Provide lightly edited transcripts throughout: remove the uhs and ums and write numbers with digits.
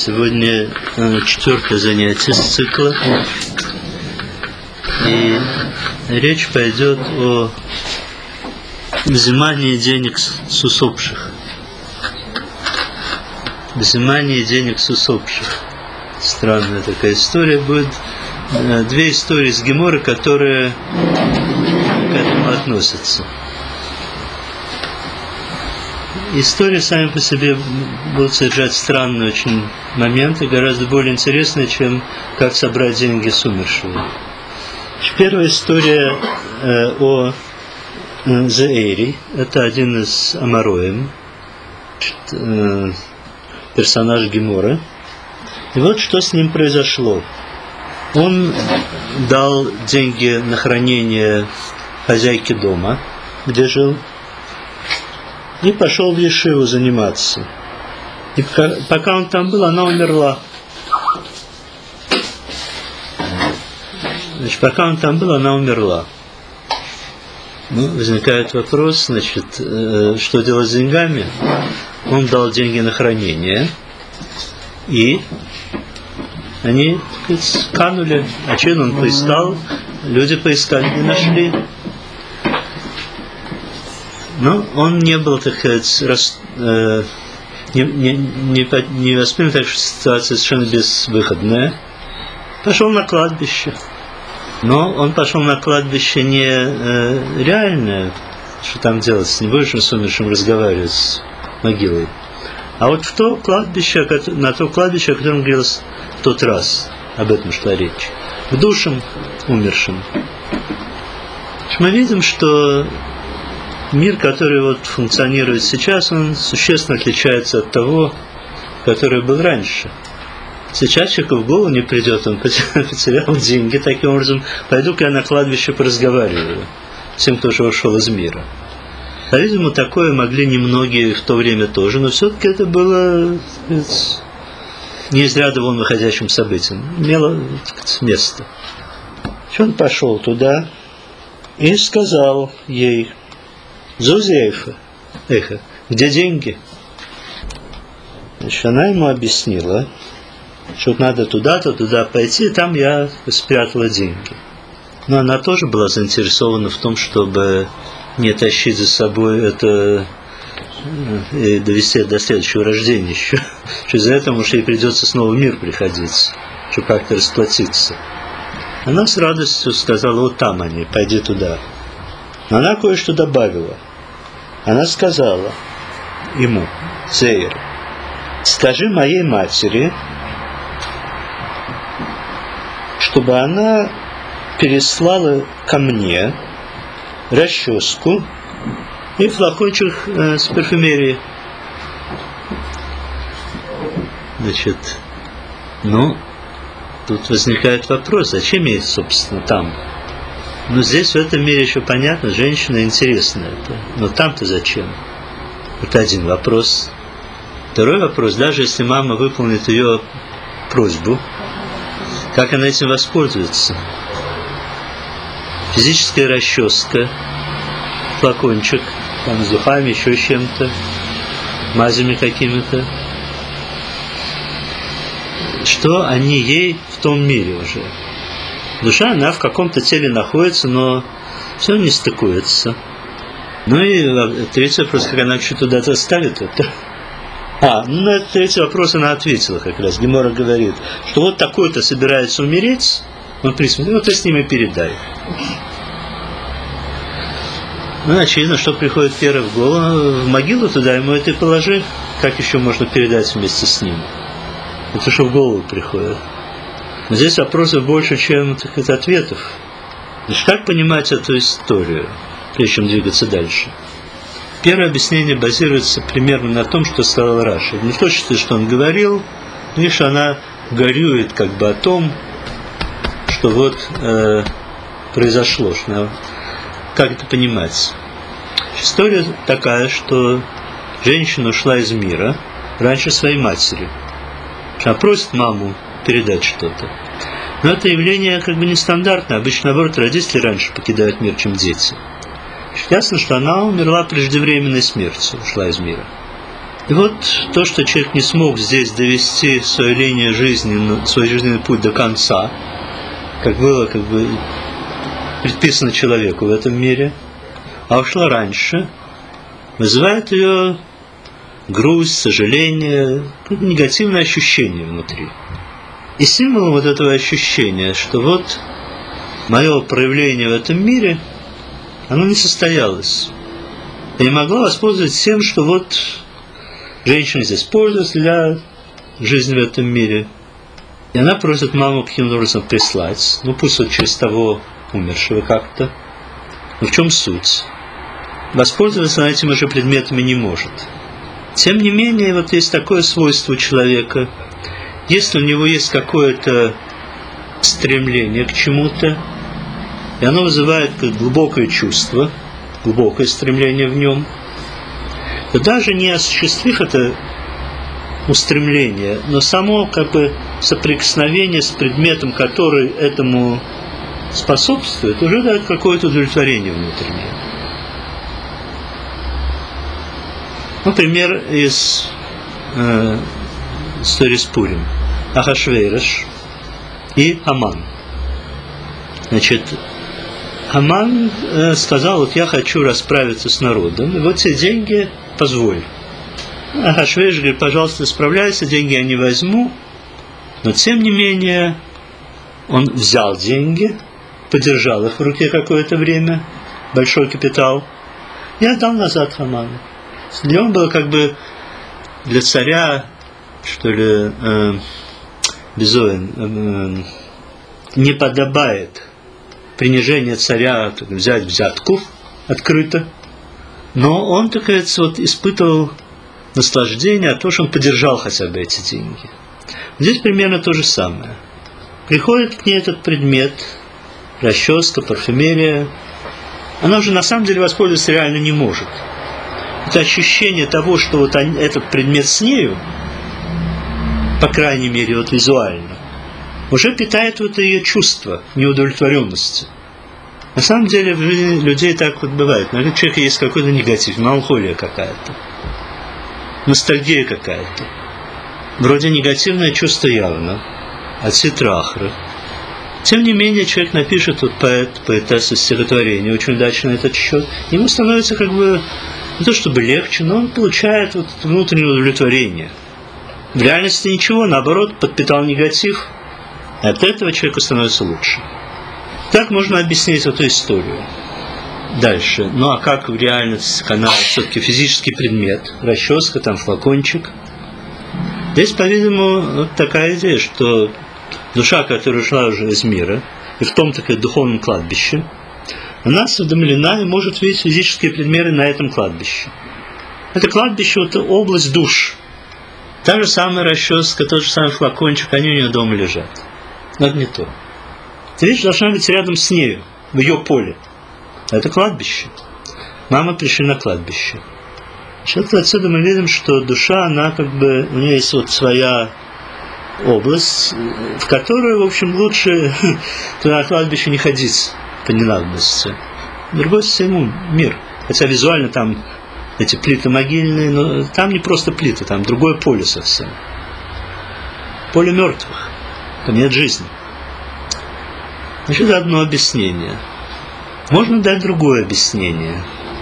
Сегодня 4-е занятие с цикла. И речь пойдет о взимании денег с усопших. Взимание денег с усопших. Странная такая история. Будет две истории из Геморы, которые к этому относятся. Истории сами по себе будут содержать странные очень моменты, гораздо более интересные, чем как собрать деньги с умершего. Первая история о Зеэри. Это один из Амароим, персонаж Геморы. И вот что с ним произошло. Он дал деньги на хранение хозяйке дома, где жил, и пошел в Ешиву заниматься. И пока он там был, она умерла. Значит, пока он там был, она умерла. Ну, возникает вопрос, значит, что делать с деньгами? Он дал деньги на хранение, и они, так сказать, канули. А чем он поискал? Люди поискали, не нашли. Но он не был, так сказать, не воспринял так, что ситуация совершенно безвыходная. Пошел на кладбище. Но он пошел на кладбище не реальное, что там делать, не будешь с умершим разговаривать с могилой, а вот в то кладбище, на то кладбище, о котором говорилось в тот раз, об этом шла речь, к душам умершим. Мы видим, что мир, который вот функционирует сейчас, он существенно отличается от того, который был раньше. Сейчас человеку в голову не придет, он потерял деньги, таким образом, пойду-ка я на кладбище поразговариваю с тем, кто уже ушел из мира. По-видимому, такое могли немногие в то время тоже, но все-таки это было не из ряда вон выходящим событием, имело, так сказать, место. Он пошел туда и сказал ей: «Зузеефа, где деньги?» Значит, она ему объяснила, что надо туда-то, туда пойти, и там я спрятала деньги. Но она тоже была заинтересована в том, чтобы не тащить за собой это и довести до следующего рождения еще. Что из-за этого, может, ей придется снова в мир приходить, чтобы как-то расплатиться. Она с радостью сказала: вот там они, пойди туда. Но она кое-что добавила. Она сказала ему: Зеэр, скажи моей матери, чтобы она переслала ко мне расческу и флакончик с парфюмерией. Значит, тут возникает вопрос, зачем ей, собственно, там? Здесь, в этом мире, еще понятно, женщина интересная. Но там-то зачем? Это один вопрос. Второй вопрос, даже если мама выполнит ее просьбу, как она этим воспользуется? Физическая расческа, флакончик, там с духами, еще чем-то, мазями какими-то. Что они ей в том мире уже? Душа, она в каком-то теле находится, но все не стыкуется. Ну и третий вопрос, как она что туда-то ставит это. На этот третий вопрос она ответила как раз. Гемора говорит, что вот такой-то собирается умереть, он присмотрит, ну ты с ними передай. Очевидно, что приходит первый в голову, в могилу туда ему это и положи, как еще можно передать вместе с ним. Это что в голову приходит. Но здесь вопросов больше, чем ответов. Значит, как понимать эту историю, прежде чем двигаться дальше? Первое объяснение базируется примерно на том, что сказал Раши. Не в точности, что он говорил, но лишь она горюет как бы о том, что вот произошло. Как это понимать? История такая, что женщина ушла из мира раньше своей матери. Она просит маму передать что-то. Но это явление как бы нестандартное. Обычно, наоборот, родители раньше покидают мир, чем дети. Ясно, что она умерла преждевременной смертью, ушла из мира. И вот то, что человек не смог здесь довести свою линию жизни, свой жизненный путь до конца, как было предписано человеку в этом мире, а ушла раньше, вызывает ее грусть, сожаление, негативное ощущение внутри. И символом вот этого ощущения, что вот мое проявление в этом мире, оно не состоялось. Я не могла воспользоваться тем, что вот женщина здесь пользуется для жизни в этом мире. И она просит маму каким-то образом прислать, пусть вот через того умершего как-то. Но в чем суть? Воспользоваться она этим уже предметами не может. Тем не менее, вот есть такое свойство у человека. Если у него есть какое-то стремление к чему-то, и оно вызывает глубокое чувство, глубокое стремление в нем, то даже не осуществив это устремление, но само соприкосновение с предметом, который этому способствует, уже дает какое-то удовлетворение внутреннее. Пример из истории с Пурим. Ахашвейрош и Аман. Значит, Аман сказал, вот я хочу расправиться с народом, и вот все деньги позволь. Ахашвейрош говорит, пожалуйста, справляйся, деньги я не возьму, но тем не менее он взял деньги, подержал их в руке какое-то время, большой капитал, и отдал назад Аману. Для него было для царя, что ли, безоин, не подобает принижение царя взять взятку открыто, но он, так сказать, испытывал наслаждение от того, что он подержал хотя бы эти деньги. Здесь примерно то же самое. Приходит к ней этот предмет, расческа, парфюмерия, она уже на самом деле воспользоваться реально не может. Это ощущение того, что вот этот предмет с нею, по крайней мере, вот визуально, уже питает вот ее чувство неудовлетворенности. На самом деле в жизни людей так вот бывает. У человека есть какой-то негатив, меланхолия какая-то, ностальгия какая-то. Вроде негативное чувство явно, от ситрахры. Тем не менее, человек напишет, вот поэтесса стихотворение, очень удачно на этот счет. Ему становится не то чтобы легче, но он получает вот внутреннее удовлетворение. В реальности ничего, наоборот, подпитал негатив, и от этого человеку становится лучше. Так можно объяснить эту историю. Дальше. Ну а как в реальности она все-таки физический предмет, расческа, флакончик. Здесь, по-видимому, вот такая идея, что душа, которая ушла уже из мира, и в том такое духовном кладбище, она осведомлена и может видеть физические предметы на этом кладбище. Это кладбище – это область душ. Та же самая расческа, тот же самый флакончик, они у нее дома лежат. Но это не то. Эта вещь должна быть рядом с нею, в ее поле. Это кладбище. Мама пришли на кладбище. Сейчас отсюда мы видим, что душа, она у нее есть вот своя область, в которую, в общем, лучше туда на кладбище не ходить по ненадобности. Другой совсем мир. Хотя визуально там эти плиты могильные, но там не просто плиты, там другое поле совсем. Поле мертвых. Там нет жизни. Значит, одно объяснение. Можно дать другое объяснение.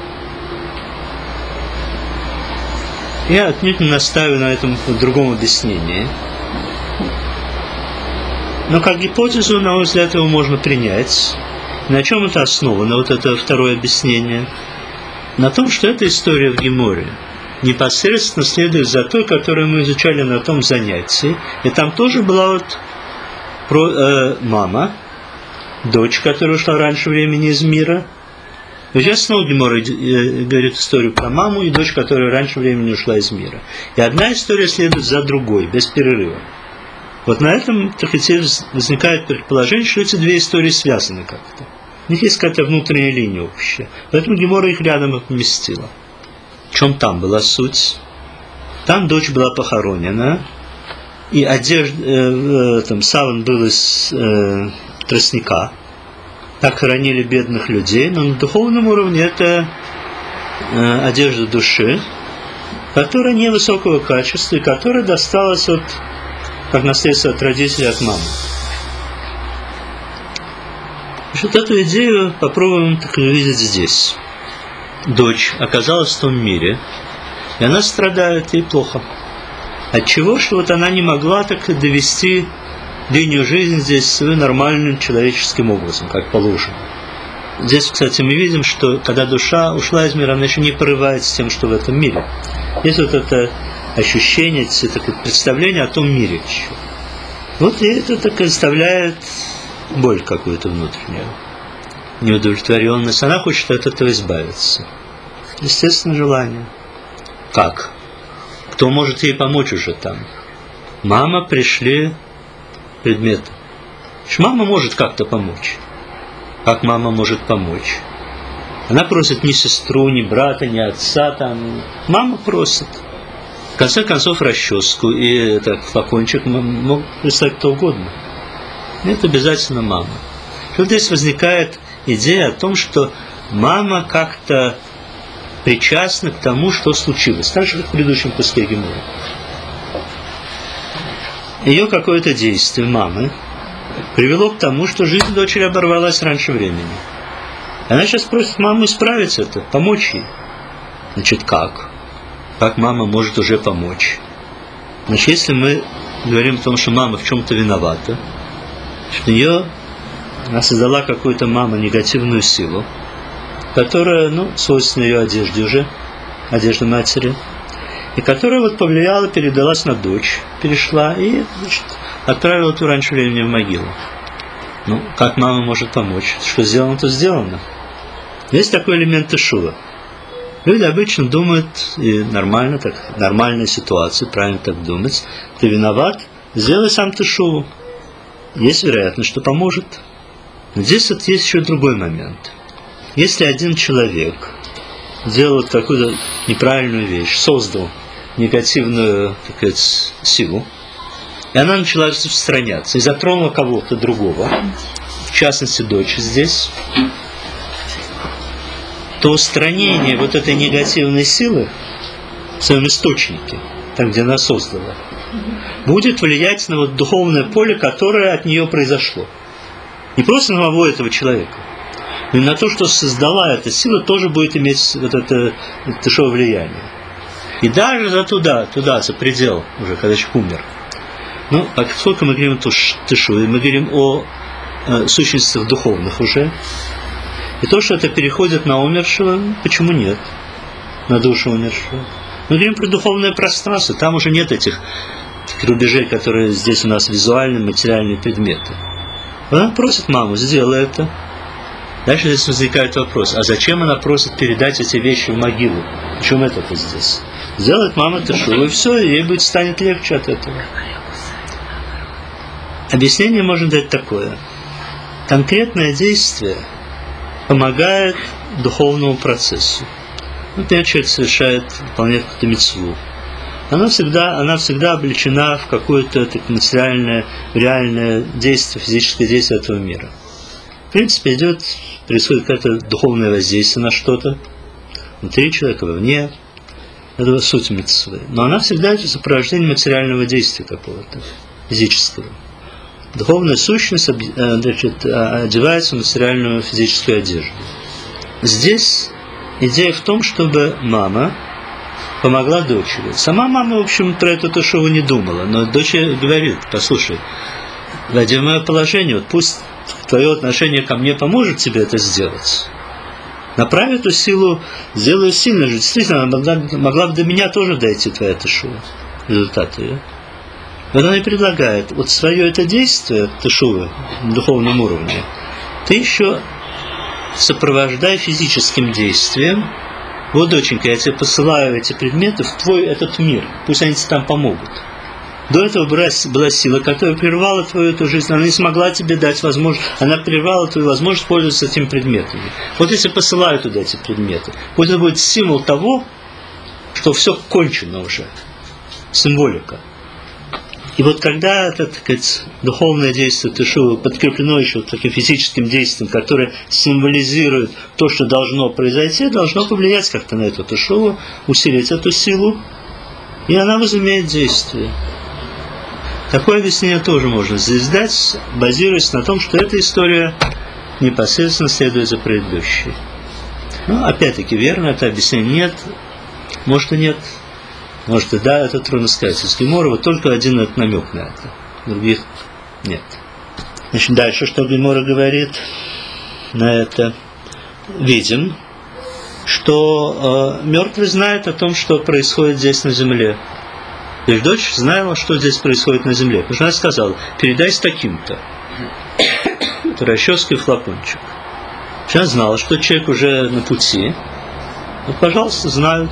Я отнюдь не настаиваю на этом другом объяснении. Но как гипотезу, на мой взгляд, его можно принять. На чем это основано, вот это второе объяснение? На том, что эта история в Геморе непосредственно следует за той, которую мы изучали на том занятии. И там тоже была мама, дочь, которая ушла раньше времени из мира. И сейчас снова Гемора говорит историю про маму и дочь, которая раньше времени ушла из мира. И одна история следует за другой, без перерыва. Вот на этом возникает предположение, что эти две истории связаны как-то. У них есть какая-то внутренняя линия общая. Поэтому Гемора их рядом поместила. В чем там была суть? Там дочь была похоронена, и саван был из тростника. Так хоронили бедных людей, но на духовном уровне это одежда души. которая невысокого качества и которая досталась как наследство от родителей, от мамы. Вот эту идею попробуем так увидеть здесь. Дочь оказалась в том мире, и она страдает, ей плохо. Отчего? Что она не могла так довести линию жизни здесь свою нормальным человеческим образом, как положено. Здесь, кстати, мы видим, что когда душа ушла из мира, она еще не порывается тем, что в этом мире. Есть это ощущение, это представление о том мире еще. И это так доставляет боль какую-то внутреннюю, неудовлетворенность. Она хочет от этого избавиться. Естественное желание. Как? Кто может ей помочь уже там? Мама, пришли предметы. Мама может как-то помочь. Как мама может помочь? Она просит ни сестру, ни брата, ни отца. Там. Мама просит. В конце концов, расческу и флакончик мог прислать кто угодно. Это обязательно мама. Тут здесь возникает идея о том, что мама как-то причастна к тому, что случилось. Так же, как в предыдущем куске Гемора. Ее какое-то действие мамы привело к тому, что жизнь дочери оборвалась раньше времени. Она сейчас просит маму исправить это, помочь ей. Значит, как? Как мама может уже помочь? Значит, если мы говорим о том, что мама в чем-то виновата, что она создала какую-то мама негативную силу, которая, свойственна ее одежде уже, одежде матери, и которая повлияла, передалась на дочь, перешла и, отправила эту раньше времени в могилу. Как мама может помочь? Что сделано, то сделано. Есть такой элемент тешува. Люди обычно думают, и нормально, нормальная ситуация, правильно так думать, ты виноват, сделай сам тешуву. Есть вероятность, что поможет. Но здесь есть еще другой момент. Если один человек делал какую-то неправильную вещь, создал негативную, силу, и она начала распространяться и затронула кого-то другого, в частности дочь здесь, то устранение этой негативной силы в своем источнике, там, где она создала, будет влиять на духовное поле, которое от нее произошло. Не просто на самого этого человека, но и на то, что создала эта сила, тоже будет иметь это тешовое влияние. И даже за предел, уже когда человек умер. Поскольку мы говорим о тешуве, мы говорим о сущностях духовных уже, и то, что это переходит на умершего, почему нет? На душу умершего. Мы говорим про духовное пространство, там уже нет этих рубежей, которые здесь у нас визуальные, материальные предметы. Она просит маму, сделай это. Дальше здесь возникает вопрос, а зачем она просит передать эти вещи в могилу? Почему это здесь? Сделает мама тешуву, и все, и ей станет легче от этого. Объяснение можно дать такое. Конкретное действие помогает духовному процессу. Например, человек совершает, выполняет какую-то мицву. Она всегда облечена в какое-то материальное, реальное действие, физическое действие этого мира. В принципе, происходит какое-то духовное воздействие на что-то, внутри человека, вовне. Это суть мицвы. Но она всегда это сопровождение материального действия какого-то, физического. Духовная сущность одевается в материальную физическую одежду. Здесь идея в том, чтобы мама помогла дочери. Сама мама, в общем, про эту тешуву не думала, но дочь говорит, послушай, войди в мое положение, пусть твое отношение ко мне поможет тебе это сделать. Направь эту силу, сделай сильно же. Действительно, она могла бы до меня тоже дойти, твоя тешува, результат ее. Вот она и предлагает, свое это действие, тешувы, на духовном уровне, ты еще сопровождай физическим действием. Вот, доченька, я тебе посылаю эти предметы в твой этот мир, пусть они тебе там помогут. До этого была сила, которая прервала твою эту жизнь, она не смогла тебе дать возможность, она прервала твою возможность пользоваться этими предметами. Вот если посылаю туда эти предметы, пусть это будет символ того, что все кончено уже, символика. И когда это, духовное действие тешувы подкреплено еще таким физическим действием, которое символизирует то, что должно произойти, должно повлиять как-то на эту тешуву, усилить эту силу, и она возымеет действие. Такое объяснение тоже можно здесь дать, базируясь на том, что эта история непосредственно следует за предыдущей. Но опять-таки верно, это объяснение нет, может и нет, может и да, это трудно сказать. Из Гемора вот только один этот намек на это, других нет. Значит, дальше, что Гемора говорит на это? Видим, что мертвый знает о том, что происходит здесь на земле. То есть дочь знала, что здесь происходит на земле. Потому что она сказала, передай с таким-то. Это расческа и флакончик. Она знала, что человек уже на пути. Ну, пожалуйста, знают.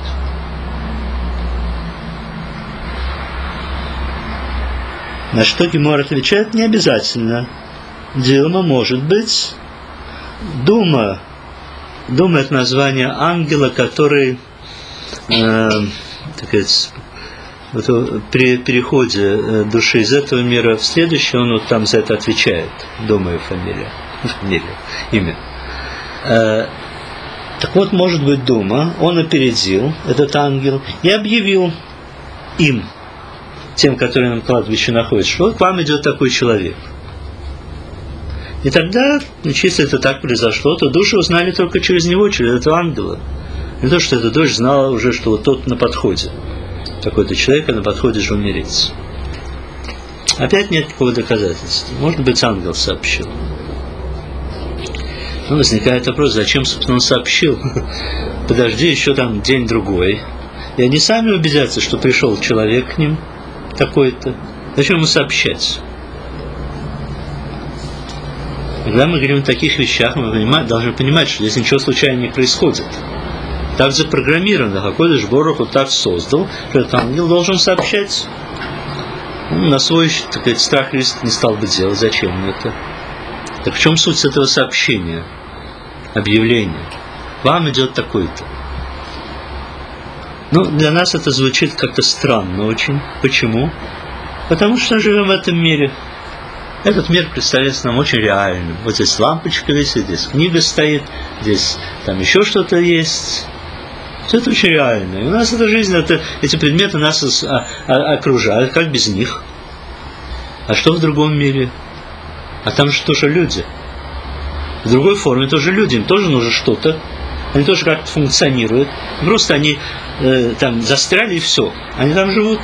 На что Гемор отвечает, не обязательно. Дилма может быть. Дума. Дума – это название ангела, который, так сказать, при переходе души из этого мира в следующий, он вот там за это отвечает. Дума и фамилия, имя. Так вот, может быть, Дума, он опередил этот ангел и объявил им, тем, которые на кладбище находятся, что вот к вам идет такой человек. И тогда, если это так произошло, то души узнали только через него, через этого ангела. Не то, что эта дочь знала уже, что вот тот на подходе. Такой-то человек, а на подходе же умереть. Опять нет никакого доказательства. Может быть, ангел сообщил. Но возникает вопрос, зачем, собственно, он сообщил? Подожди еще там день-другой. И они сами убедятся, что пришел человек к ним такой-то. Зачем ему сообщать? Когда мы говорим о таких вещах, мы должны понимать, что здесь ничего случайно не происходит. Так запрограммировано, какой же Борух вот так создал, что этот ангел должен сообщать. На свой, так сказать, страх и риск не стал бы делать. Зачем ему это? Так в чем суть этого сообщения, объявления? Вам идет такой-то. Ну, для нас это звучит как-то странно очень. Почему? Потому что живем в этом мире. Этот мир представляется нам очень реальным. Вот здесь лампочка висит, здесь книга стоит, здесь там еще что-то есть. Все это очень реально. И у нас эта жизнь, эти предметы нас окружают, как без них. А что в другом мире? А там же тоже люди. В другой форме тоже люди, им тоже нужно что-то. Они тоже как-то функционируют. Просто они там застряли и все. Они там живут.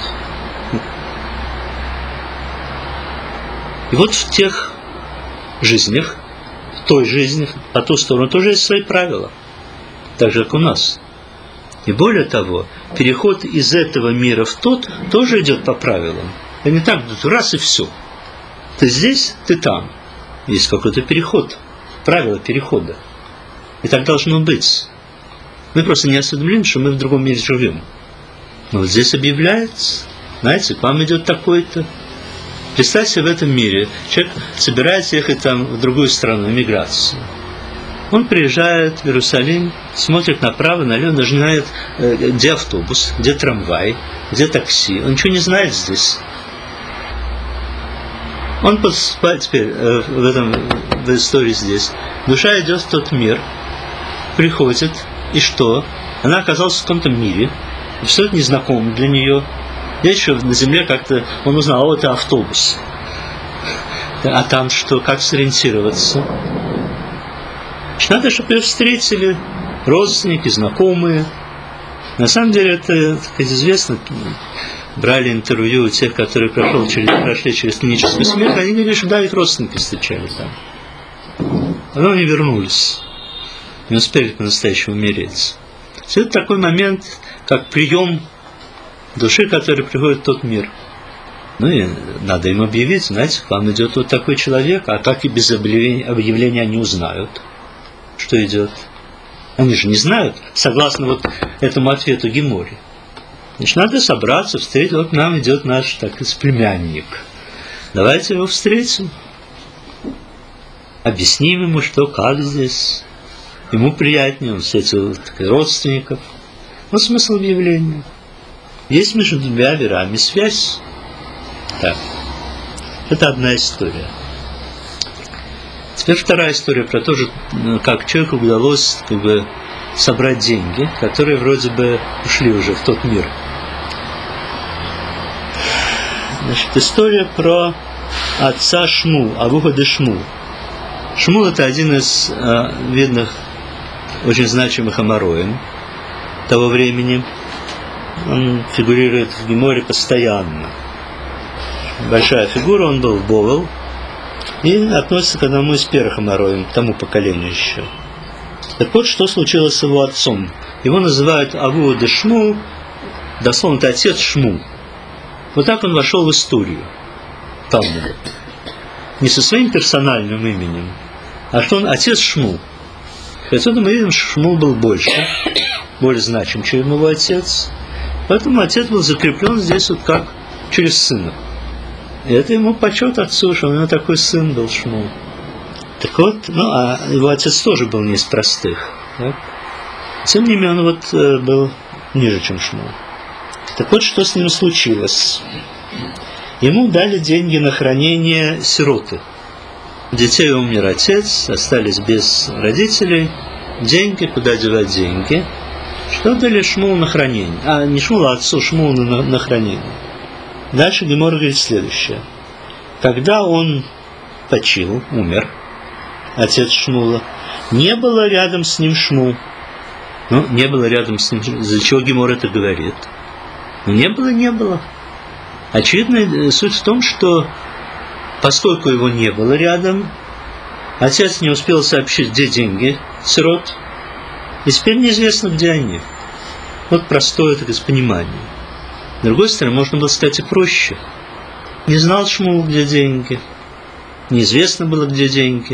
И вот в тех жизнях, в той жизни, по ту сторону тоже есть свои правила. Так же, как у нас. И более того, переход из этого мира в тот тоже идет по правилам. И не так, раз и все. Ты здесь, ты там. Есть какой-то переход. Правила перехода. И так должно быть. Мы просто не осведомлены, что мы в другом мире живем. Но вот здесь объявляется, знаете, к вам идет такой-то. Представьте, в этом мире человек собирается ехать там в другую страну, эмиграцию. Он приезжает в Иерусалим, смотрит направо, налево, даже не знает, где автобус, где трамвай, где такси. Он ничего не знает здесь. Он теперь в истории здесь. Душа идет в тот мир, приходит, и что? Она оказалась в каком-то мире, все это незнакомо для нее. Здесь еще на земле как-то он узнал, вот это автобус. А там что, как сориентироваться? Надо, чтобы ее встретили родственники, знакомые. На самом деле это, как известно, брали интервью у тех, которые прошли через клиническую смерть, они говорили, что да, их родственники встречали там. Потом они вернулись. Не успели по-настоящему умереть. Все это такой момент, как прием души, который приходит в тот мир. Ну и надо им объявить, знаете, к вам идет вот такой человек, а как и без объявления они узнают, что идет. Они же не знают, согласно вот этому ответу Геморе. Значит, надо собраться, встретить, вот к нам идет наш, так сказать, племянник. Давайте его встретим. Объясним ему, что, как здесь. Ему приятнее, он встретил родственников. Вот смысл объявления. Есть между двумя мирами связь. Так. Это одна история. Теперь вторая история про то, как человеку удалось собрать деньги, которые вроде бы ушли уже в тот мир. Значит, история про отца Шмул, Авуха де Шмул. Шмул – это один из видных, очень значимых амароим того времени. Он фигурирует в Геморе постоянно. Большая фигура, он был в Бовел и относится к одному из первых амароим, к тому поколению еще. Так вот, что случилось с его отцом. Его называют Авуха де Шмул, дословно это отец Шмул. Вот так он вошел в историю Талмуда. Не со своим персональным именем, а что он отец Шмул. Отсюда мы видим, что Шмул был больше, более значим, чем его отец. Поэтому отец был закреплен здесь вот как через сына. И это ему почет отцу, что у него такой сын был Шмул. Так вот, а его отец тоже был не из простых. Так? Тем не менее, он вот был ниже, чем Шмул. Так вот, что с ним случилось. Ему дали деньги на хранение сироты. У детей умер отец, остались без родителей. Деньги, куда девать деньги? Что дали Шмулу на хранение? Не Шмулу, а отцу Шмулу на хранение. Дальше Гемора говорит следующее. Когда он почил, умер, отец Шмула, не было рядом с ним Шмул. Не было рядом с ним. За чего Гемора это говорит? Не было. Очевидно, суть в том, что поскольку его не было рядом, отец не успел сообщить, где деньги сирот, и теперь неизвестно, где они. Вот простое такое понимание. С другой стороны, можно было сказать и проще. Не знал Шмул, где деньги, неизвестно было, где деньги.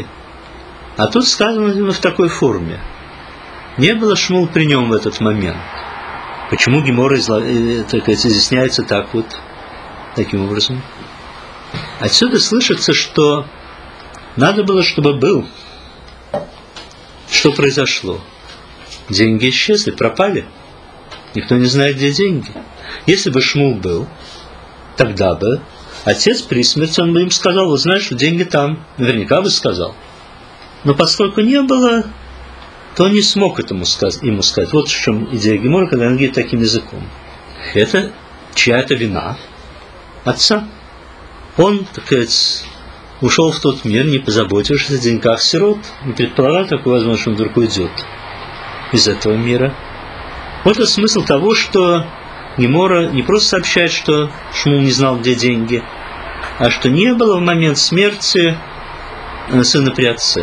А тут сказано именно в такой форме. Не было Шмул при нем в этот момент. Почему Гемора изъясняется так вот, таким образом? Отсюда слышится, что надо было, чтобы был. Что произошло? Деньги исчезли, пропали. Никто не знает, где деньги. Если бы Шмул был, тогда бы отец при смерти, он бы им сказал: вы знаете, что деньги там. Наверняка бы сказал. Но поскольку не было, то он не смог ему сказать. Вот в чем идея Гемора, когда он говорит таким языком. Это чья-то вина отца. Он, так сказать, ушел в тот мир, не позаботившись о деньгах сирот, не предполагал такую возможность, что он вдруг уйдет из этого мира. Вот это смысл того, что Гемора не просто сообщает, что Шмул не знал, где деньги, а что не было в момент смерти сына при отце.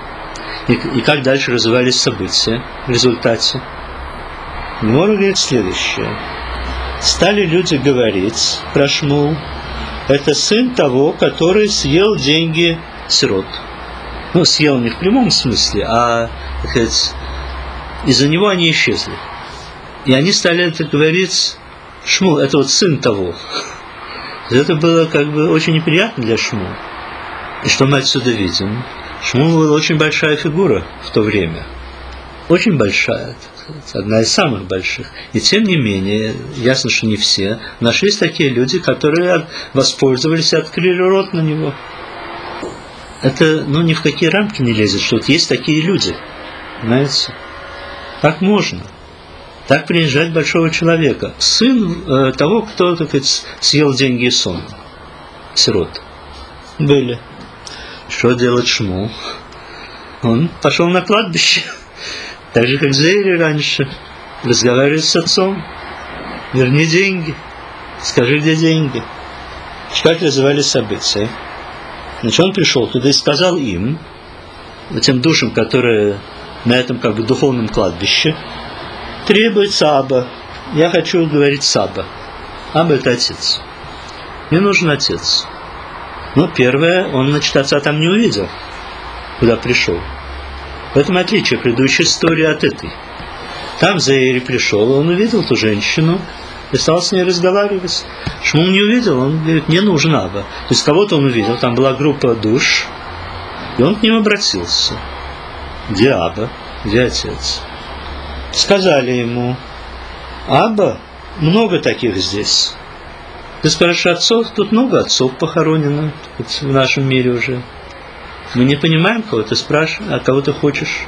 И как дальше развивались события в результате. Гемора говорит следующее. Стали люди говорить про Шмул: это сын того, который съел деньги сирот. Съел не в прямом смысле, а, так сказать, из-за него они исчезли. И они стали это говорить: Шмул, это вот сын того. Это было как бы очень неприятно для Шмула. И что мы отсюда видим? Шмул была очень большая фигура в то время. Очень большая, одна из самых больших. И тем не менее, ясно, что не все, нашлись такие люди, которые воспользовались и открыли рот на него. Это, ни в какие рамки не лезет, что вот есть такие люди. Знаете? Как можно? Так принижать большого человека. Сын того, кто, так сказать, съел деньги и сон. Сирот. Были. Что делать Шмул? Он пошел на кладбище. Так же, как Зейри раньше. Разговаривает с отцом. Верни деньги. Скажи, где деньги. Как развивались события. Значит, он пришел туда и сказал им, этим душам, которые на этом как бы духовном кладбище, требуется Аба. Я хочу говорить с Аба. Аба – это отец. Мне нужен отец. Первое, он, отца там не увидел, куда пришел. В этом отличие предыдущей истории от этой. Там Зейри пришел, он увидел ту женщину и стал с ней разговаривать. Шмул не увидел, он говорит: мне нужен Аба. То есть кого-то он увидел, там была группа душ, и он к ним обратился. Где Аба? Где отец? Сказали ему: Аба, много таких здесь. Ты спрашиваешь отцов, тут много отцов похоронено в нашем мире уже. Мы не понимаем, кого ты спрашиваешь, а кого ты хочешь.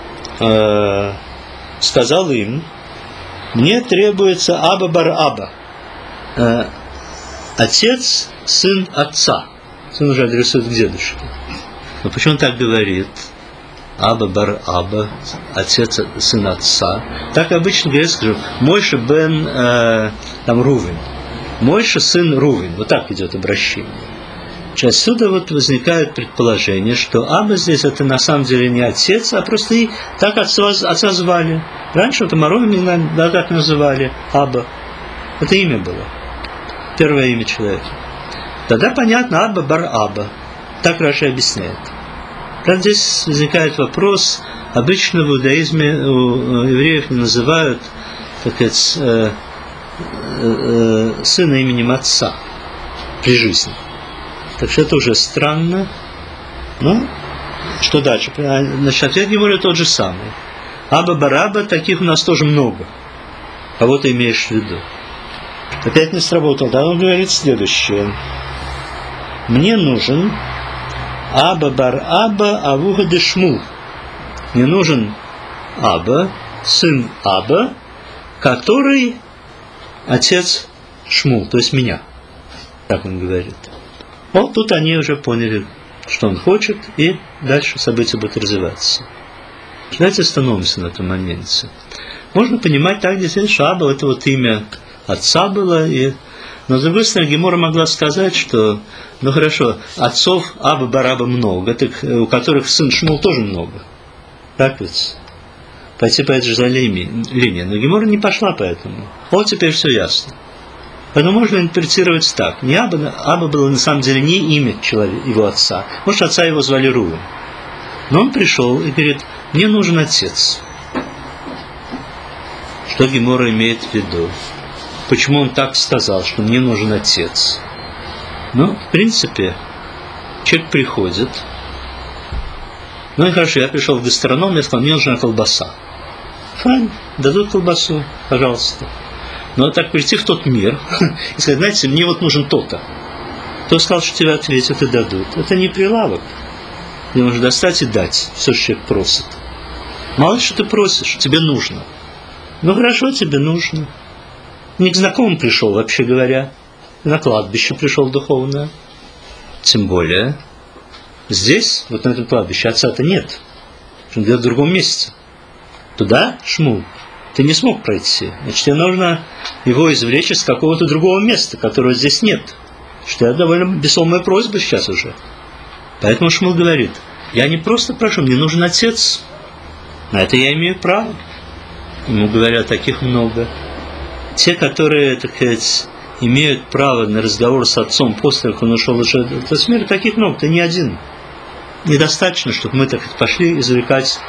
Сказал им: мне требуется Аба бар Аба. отец, сын отца. Сын уже адресует к дедушке. Но почему он так говорит? Аба бар Аба, отец, сын отца. Так обычно говорят, скажем, Мойша бен там Рувен. Мойша сын Рувен. Вот так идет обращение. Отсюда вот возникает предположение, что Аба здесь это на самом деле не отец, а просто и так отца звали. Раньше это Маровин так называли Аба. Это имя было. Первое имя человека. Тогда понятно Аба бар Аба. Так Раши объясняет. Как здесь возникает вопрос, обычно в иудаизме у евреев не называют, так сказать, сына именем отца при жизни. Так что это уже странно. Ну, что дальше? Значит, ответ Геморы тот же самый. Аба бараба, таких у нас тоже много. Кого ты имеешь в виду? Опять не сработало. Да, он говорит следующее. Мне нужен Аба бар Аба Авуга де Шмул. Мне нужен Аба, сын Аба, который отец Шмул, то есть меня. Так он говорит. Вот тут они уже поняли, что он хочет, и дальше события будут развиваться. Давайте остановимся на этом моменте. Можно понимать так, действительно, что Аба это вот имя отца было, но с другой стороны, Гемора могла сказать, что, ну хорошо, отцов Аба Бараба много, так, у которых сын Шмул тоже много. Так ведь? Пойти по этой же линии. Но Гемора не пошла по этому. Вот теперь все ясно. Поэтому можно интерпретировать так. Не Аба было на самом деле не имя человека, его отца. Может, отца его звали Рувен. Но он пришел и говорит, мне нужен отец. Что Гемора имеет в виду? Почему он так сказал, что мне нужен отец? Ну, в принципе, человек приходит. Ну и хорошо, я пришел в гастроном, я сказал, мне нужна колбаса. Файн, дадут колбасу, пожалуйста. Но так прийти в тот мир и сказать, знаете, мне вот нужен то-то. Кто сказал, что тебе ответят и дадут? Это не прилавок. Тебе нужно достать и дать все, что человек просит. Мало ли, что ты просишь, тебе нужно. Ну хорошо, тебе нужно. Не к знакомым пришел, вообще говоря. На кладбище пришел духовное. Тем более, здесь, вот на этом кладбище, отца-то нет. Он где-то в другом месте. Туда, Шмул, ты не смог пройти. Значит, тебе нужно его извлечь из какого-то другого места, которого здесь нет. Что это довольно весомая просьба сейчас уже. Поэтому Шмул говорит, я не просто прошу, мне нужен отец. На это я имею право. Ему говорят, таких много. Те, которые, так сказать, имеют право на разговор с отцом после того, как он ушел из этого мира, таких много, ты не один. Недостаточно, чтобы мы так пошли извлекать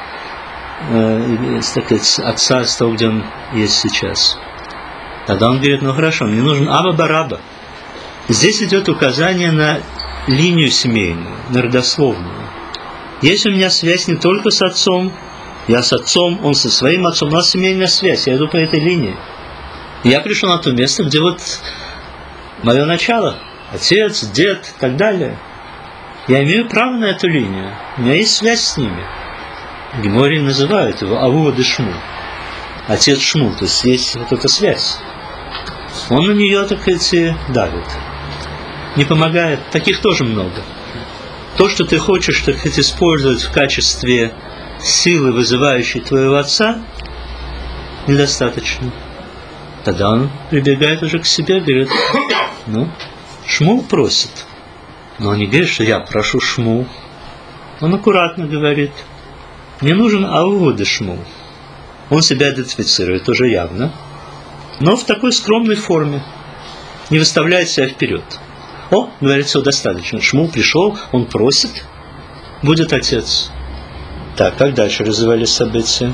так сказать, отца с того, где он есть сейчас. Тогда он говорит, ну хорошо, мне нужен Аба Бараба. Здесь идет указание на линию семейную, на родословную. Есть у меня связь не только с отцом, я с отцом, он со своим отцом, у нас семейная связь, я иду по этой линии. Я пришел на то место, где вот мое начало, отец, дед и так далее. Я имею право на эту линию, у меня есть связь с ними. Гемори называют его Авуга де Шмул, отец Шмул, то есть есть вот эта связь. Он на нее, так сказать, давит. Не помогает, таких тоже много. То, что ты хочешь, так сказать, использовать в качестве силы, вызывающей твоего отца, недостаточно. Тогда он прибегает уже к себе, говорит, ну, Шмул просит. Но он не говорит, что я прошу Шмул. Он аккуратно говорит, мне нужен Авуга де Шмул. Он себя идентифицирует уже явно, но в такой скромной форме, не выставляет себя вперед. О, говорит, все достаточно. Шмул пришел, он просит, будет отец. Так, как дальше развивались события?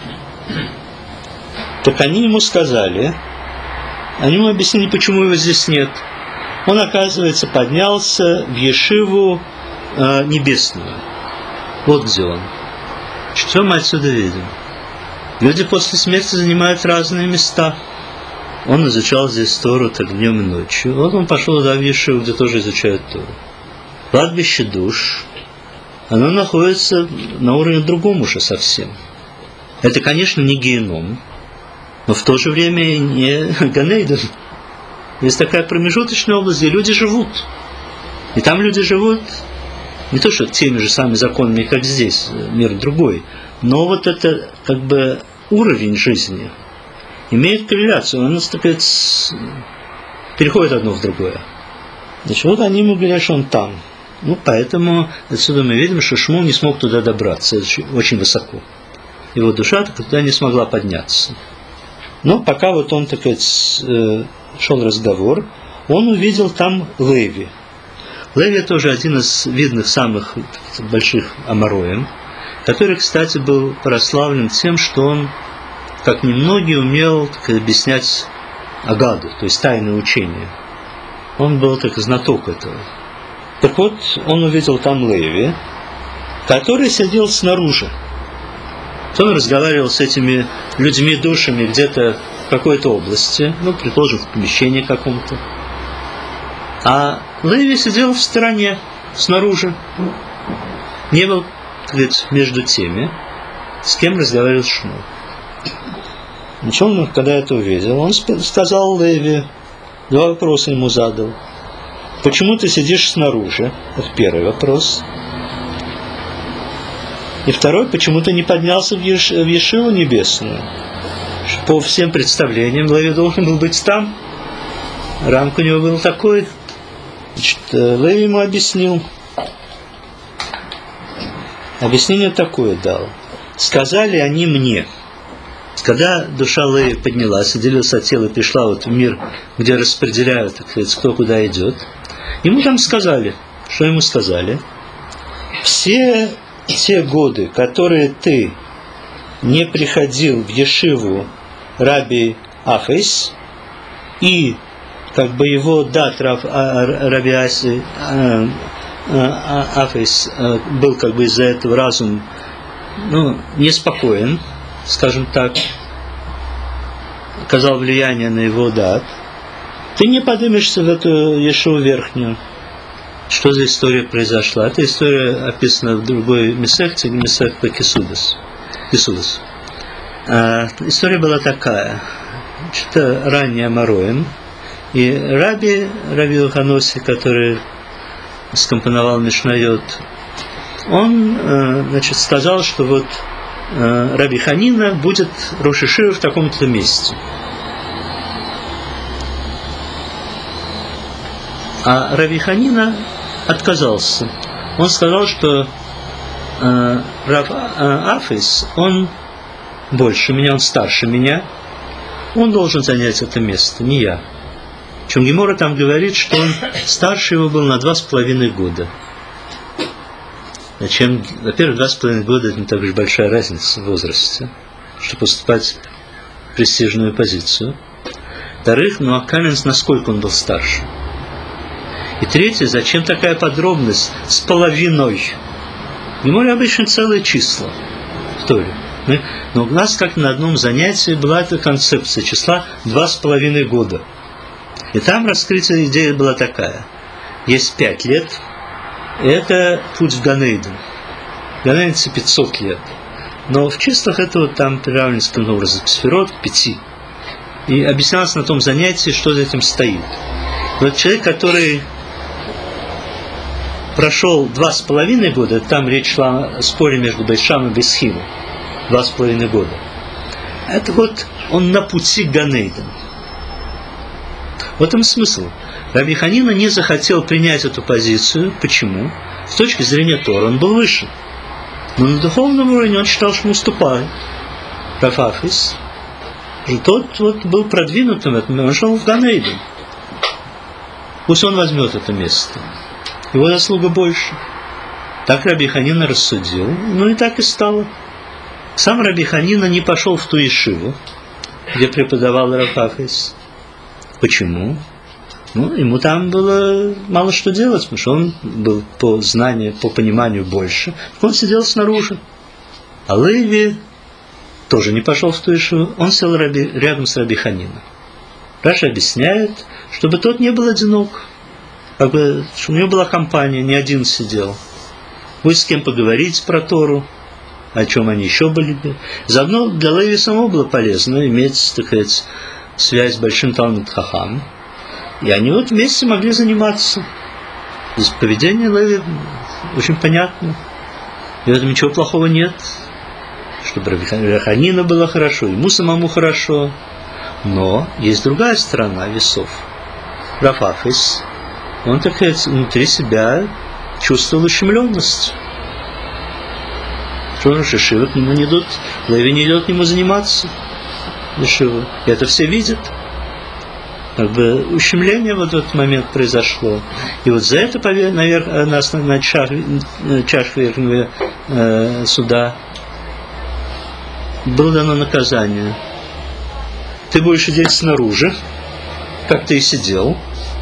Так они ему сказали, они ему объяснили, почему его здесь нет. Он, оказывается, поднялся в Ешиву небесную. Вот где он. Что мы отсюда видим? Люди после смерти занимают разные места. Он изучал здесь Тору так днем и ночью. Вот он пошел туда в Ешиву, где тоже изучают Тору. Кладбище душ, оно находится на уровне другом уже совсем. Это, конечно, не геном, но в то же время и не Ганейден. Есть такая промежуточная область, где люди живут. И там люди живут не то, что теми же самыми законами, как здесь, мир другой, но вот это как бы уровень жизни имеет корреляцию, он, так сказать, переходит одно в другое. Значит, вот они ему говорят, что он там. Ну, поэтому отсюда мы видим, что Шмуэл не смог туда добраться, это очень высоко. Его душа туда не смогла подняться. Но пока вот он, так сказать, шел разговор, он увидел там Леви. Леви тоже один из видных самых больших амороем, который, кстати, был прославлен тем, что он, как немногие, умел объяснять Агаду, то есть тайное учение. Он был так знаток этого. Так вот, он увидел там Леви, который сидел снаружи. Он разговаривал с этими людьми, душами где-то в какой-то области, ну, предположим, в помещении каком-то. А Леви сидел в стороне, снаружи. Не был, так сказать, между теми, с кем разговаривал Шмуэл. Значит, он, когда это увидел, он сказал Леви, два вопроса ему задал. Почему ты сидишь снаружи? Это первый вопрос. И второй, почему ты не поднялся в Ешиву небесную? По всем представлениям, Леви должен был быть там. Ранг у него был такой. Значит, Леви ему объяснил. Объяснение такое дал. Сказали они мне. Когда душа Леви поднялась, отделилась от тела и пришла вот в мир, где распределяют, так сказать, кто куда идет, ему там сказали, что ему сказали, все те годы, которые ты не приходил в Ешиву Раби Ахис, и как бы его дат Раби Ахис был как бы из-за этого разум, ну, неспокоен, скажем так, оказал влияние на его дат, ты не поднимешься в эту Ешиву верхнюю. Что за история произошла? Эта история описана в другой Месехте, Месехте Кесудас. История была такая. Что-то ранее Амароем. И Раби Ханоси, который скомпоновал Мишнайот, он, значит, сказал, что вот Раби Ханина будет рош йешива в таком-то месте. А Раби Ханина отказался. Он сказал, что Рав Афис, он больше меня, он старше меня, он должен занять это место, не я. Причем Гемора там говорит, что он старше его был на 2,5 года. Зачем? Во-первых, 2,5 года – это не так уж большая разница в возрасте, чтобы поступать в престижную позицию. Во-вторых, ну а Каменс, насколько он был старше? И третье, зачем такая подробность с половиной? В Геморе обычно целые числа в Торе. Но у нас, как на одном занятии, была эта концепция числа 2,5 года. И там раскрытие идеи была такая. Есть 5 лет, и это путь в Ганейден. В Ганейден 500 лет. Но в числах это вот там приравнивается образом сферот к 5. И объяснялось на том занятии, что за этим стоит. Вот человек, который прошел 2,5 года, там речь шла о споре между Бейшам и Бесхилом, 2,5 года. Это вот он на пути к Ганейден. В этом смысл. Раби Ханина не захотел принять эту позицию. Почему? С точки зрения Тора он был выше. Но на духовном уровне он считал, что уступает. Рав Афис, тот вот был продвинутым, он шел в Ганейден. Пусть он возьмет это место. Его заслуга больше. Так Раби Ханина рассудил. Ну и так и стало. Сам Раби Ханина не пошел в ту Ешиву, где преподавал Рав Афис. Почему? Ну, ему там было мало что делать, потому что он был по знанию, по пониманию больше. Он сидел снаружи. А Леви тоже не пошел в ту Ешиву. Он сел рядом с Раби Ханином. Раша объясняет, чтобы тот не был одинок. Как бы, чтобы у него была компания, не один сидел. Будет с кем поговорить про Тору, о чем они еще были. Заодно для Леви самого было полезно иметь, так сказать, связь с большим Талмид Хахам. И они вот вместе могли заниматься. Здесь поведение Леви очень понятно. И в этом ничего плохого нет. Чтобы Раби Ханина было хорошо, ему самому хорошо. Но есть другая сторона весов. Рав Афис, он, так сказать, внутри себя чувствовал ущемленность. Что же Шишива к нему не идут, Леви не идет к нему заниматься. Шишива. И это все видят. Как бы ущемление в этот момент произошло. И вот за это, наверное, на чашах Верхнего суда было дано наказание. Ты будешь сидеть снаружи, как ты и сидел,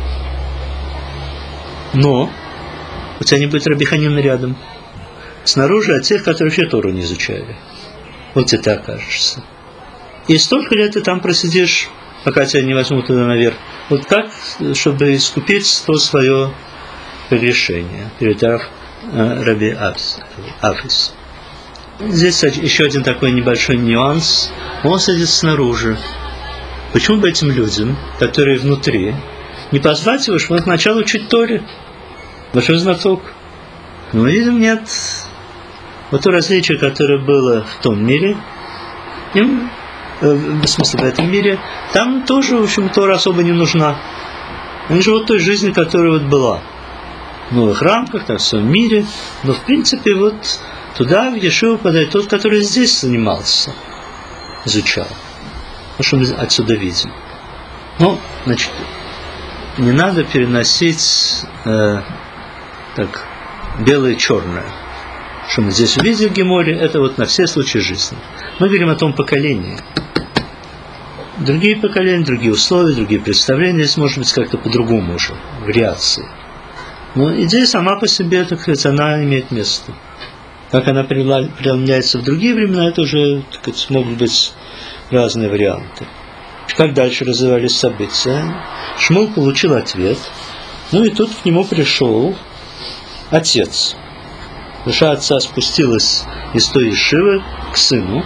но у тебя не будет Раби Ханина рядом. Снаружи от тех, которые вообще Тору не изучали. Вот тебе ты окажешься. И столько лет ты там просидишь, пока тебя не возьмут туда наверх. Вот так, чтобы искупить то свое прегрешение перед Раби Афис. Здесь еще один такой небольшой нюанс. Он сидит снаружи. Почему бы этим людям, которые внутри, не позвать его, чтобы он сначала учить Торе? Большой знаток. Но мы видим, нет. Вот то различие, которое было в том мире, им, в смысле, в этом мире, там тоже, в общем, Тора особо не нужна. Они живут той жизнью, которая вот была. В новых рамках, там, в своем мире. Но, в принципе, вот туда, в Ешиву, подает тот, который здесь занимался, изучал. Ну, что мы отсюда видим. Ну, значит, не надо переносить так, белое и черное. Что мы здесь увидели в Геморе, это вот на все случаи жизни. Мы говорим о том поколении. Другие поколения, другие условия, другие представления. Здесь может быть как-то по-другому уже, вариации. Но идея сама по себе, так сказать, она имеет место. Как она преломляется в другие времена, это уже, так сказать, могут быть разные варианты. Как дальше развивались события? Шмул получил ответ. Ну и тут к нему пришел отец. Душа отца спустилась из той Ешивы к сыну.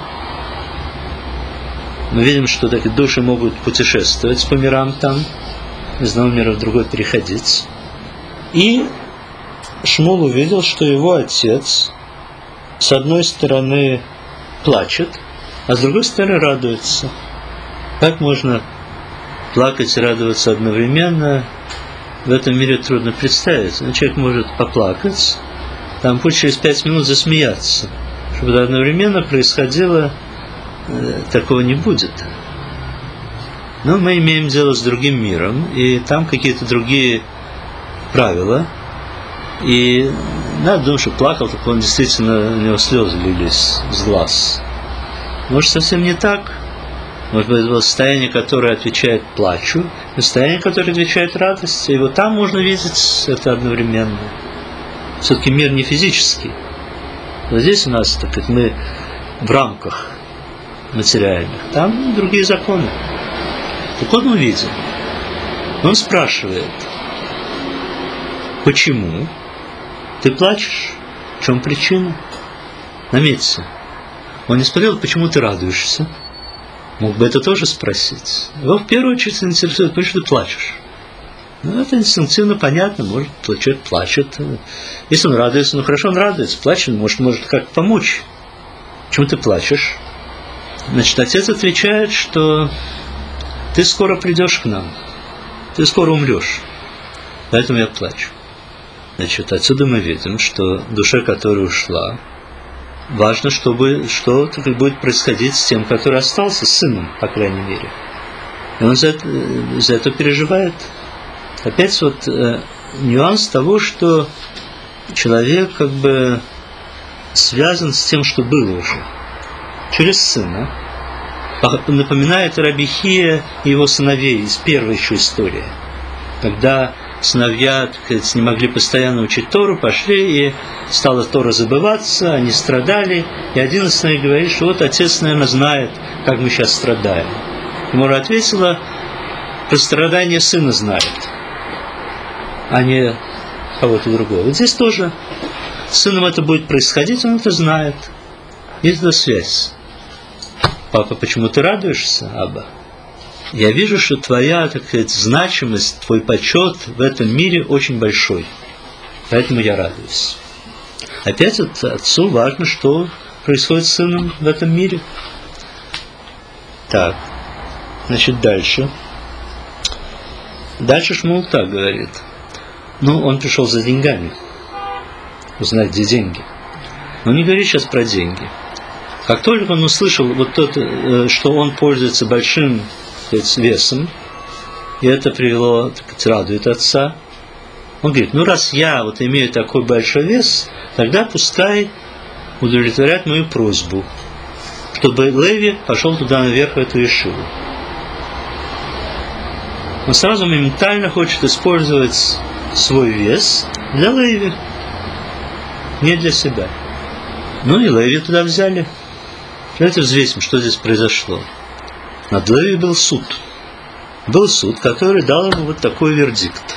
Мы видим, что такие души могут путешествовать по мирам там, из одного мира в другой переходить. И Шмул увидел, что его отец с одной стороны плачет, а с другой стороны радуется. Как можно плакать и радоваться одновременно? В этом мире трудно представить. Человек может поплакать, там пусть через 5 минут засмеяться. Чтобы это одновременно происходило, такого не будет. Но мы имеем дело с другим миром, и там какие-то другие правила. И надо думать, что плакал, так он действительно, у него слезы лились с глаз. Может, совсем не так. Может быть, это было состояние, которое отвечает плачу, и состояние, которое отвечает радости. И вот там можно видеть это одновременно. Все-таки мир не физический. Вот здесь у нас, так как мы в рамках материальных, там другие законы. Так вот мы видим. Он спрашивает, почему ты плачешь? В чем причина? Заметьте, он не спросил, почему ты радуешься. Мог бы это тоже спросить. Его в первую очередь интересует, почему ты плачешь. Ну, это инстинктивно понятно, может, человек плачет. Если он радуется, ну хорошо, он радуется, плачет, может как помочь. Почему ты плачешь? Значит, отец отвечает, что ты скоро придешь к нам, ты скоро умрешь, поэтому я плачу. Значит, отсюда мы видим, что душа, которая ушла, важно, что будет происходить с тем, который остался, с сыном, по крайней мере. И он за это переживает. Опять вот нюанс того, что человек как бы связан с тем, что было уже, через сына. Напоминает Раби Хия и его сыновей из первой еще истории, когда сыновья, так сказать, не могли постоянно учить Тору, пошли, и стала Тора забываться, они страдали, и один из сыновей говорит, что вот отец, наверное, знает, как мы сейчас страдаем. Мора ответила, про страдания сына знает, а не кого-то другого. Вот здесь тоже с сыном это будет происходить, он это знает. Есть эта связь. Папа, почему ты радуешься, Аба? я вижу, что твоя, так сказать, значимость, твой почет в этом мире очень большой. Поэтому я радуюсь. Опять отцу важно, что происходит с сыном в этом мире. Так, значит, дальше. Дальше Шмуэл так говорит. Он пришел за деньгами. Узнать, где деньги. Но не говорит сейчас про деньги. Как только он услышал что он пользуется большим, так сказать, весом, и это привело, так сказать, радует отца, он говорит, раз я имею такой большой вес, тогда пускай удовлетворят мою просьбу, чтобы Леви пошел туда наверх, в эту ешиву. Он сразу моментально хочет использовать свой вес для Леви, не для себя. И Леви туда взяли. Давайте взвесим, что здесь произошло. Над Леви был суд. Был суд, который дал ему такой вердикт.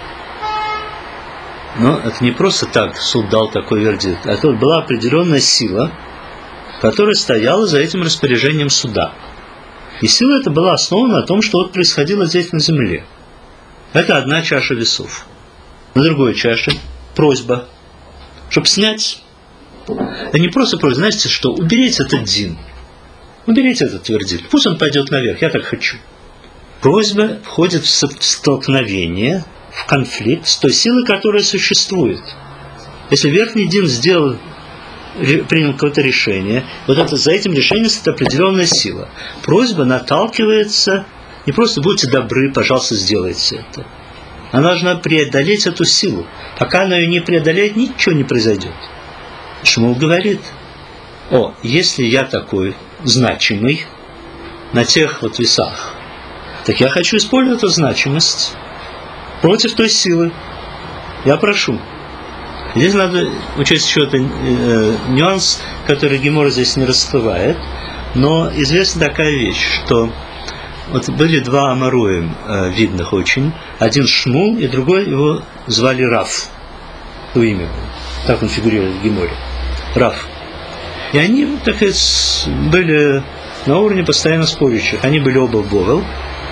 Но это не просто так суд дал такой вердикт. Это была определенная сила, которая стояла за этим распоряжением суда. И сила эта была основана на том, что происходило здесь на земле. Это одна чаша весов. На другой чаше просьба, чтобы снять. Это не просто просьба, знаете что, уберите этот дин. Уберите этот вердикт. Пусть он пойдет наверх, я так хочу. Просьба входит в столкновение, в конфликт с той силой, которая существует. Если верхний дин принял какое-то решение, за этим решением стоит определенная сила. Просьба наталкивается, не просто будьте добры, пожалуйста, сделайте это. Она должна преодолеть эту силу. Пока она ее не преодолеет, ничего не произойдет. Шмуэл говорит, если я такой значимый на тех весах, так я хочу использовать эту значимость против той силы. Я прошу. Здесь надо учесть еще один нюанс, который Гемора здесь не раскрывает, но известна такая вещь, что были два амаруем видных очень, один Шмуэл и другой его звали Раф, по имя, так он фигурирует в Геморе, Раф. И они, так сказать, были на уровне постоянно спорящих, они были оба в Бовел.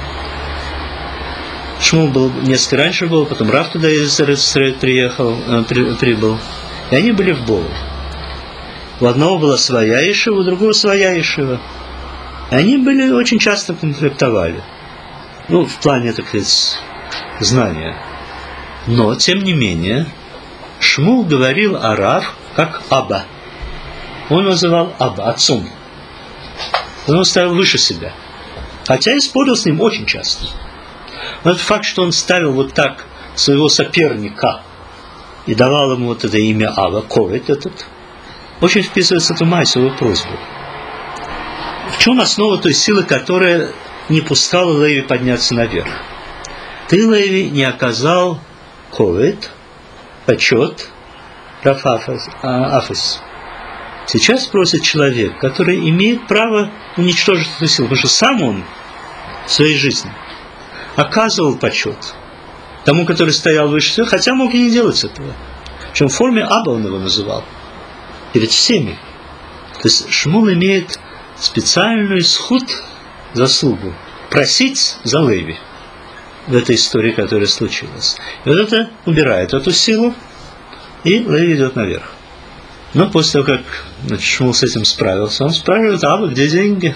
Шмуэл был несколько раньше был, потом Раф туда из Израиля прибыл. И они были в Бовел. У одного была своя ешива, у другого своя ешива. И они были очень часто конфликтовали. В плане, так сказать, знания. Но, тем не менее, Шмуэл говорил о Рав как Аба. Он называл Аба, отцом. Он его ставил выше себя. Хотя и спорил с ним очень часто. Но этот факт, что он ставил так своего соперника и давал ему это имя Ава, Ковет этот, очень вписывается в эту Майсову просьбу. В чем основа той силы, которая не пускала Леви подняться наверх? Ты, Леви, не оказал Ковет, почет, Рафафас. Сейчас просит человек, который имеет право уничтожить эту силу, потому что сам он в своей жизни оказывал почет тому, который стоял выше всего, хотя мог и не делать этого. Причем в форме Аба он его называл. Перед всеми. То есть Шмуэл имеет специальную схуд, заслугу, просить за Леви в этой истории, которая случилась. И это убирает эту силу, и Леви идет наверх. Но после того, как Шмуэл с этим справился, он спрашивает: Аба, где деньги?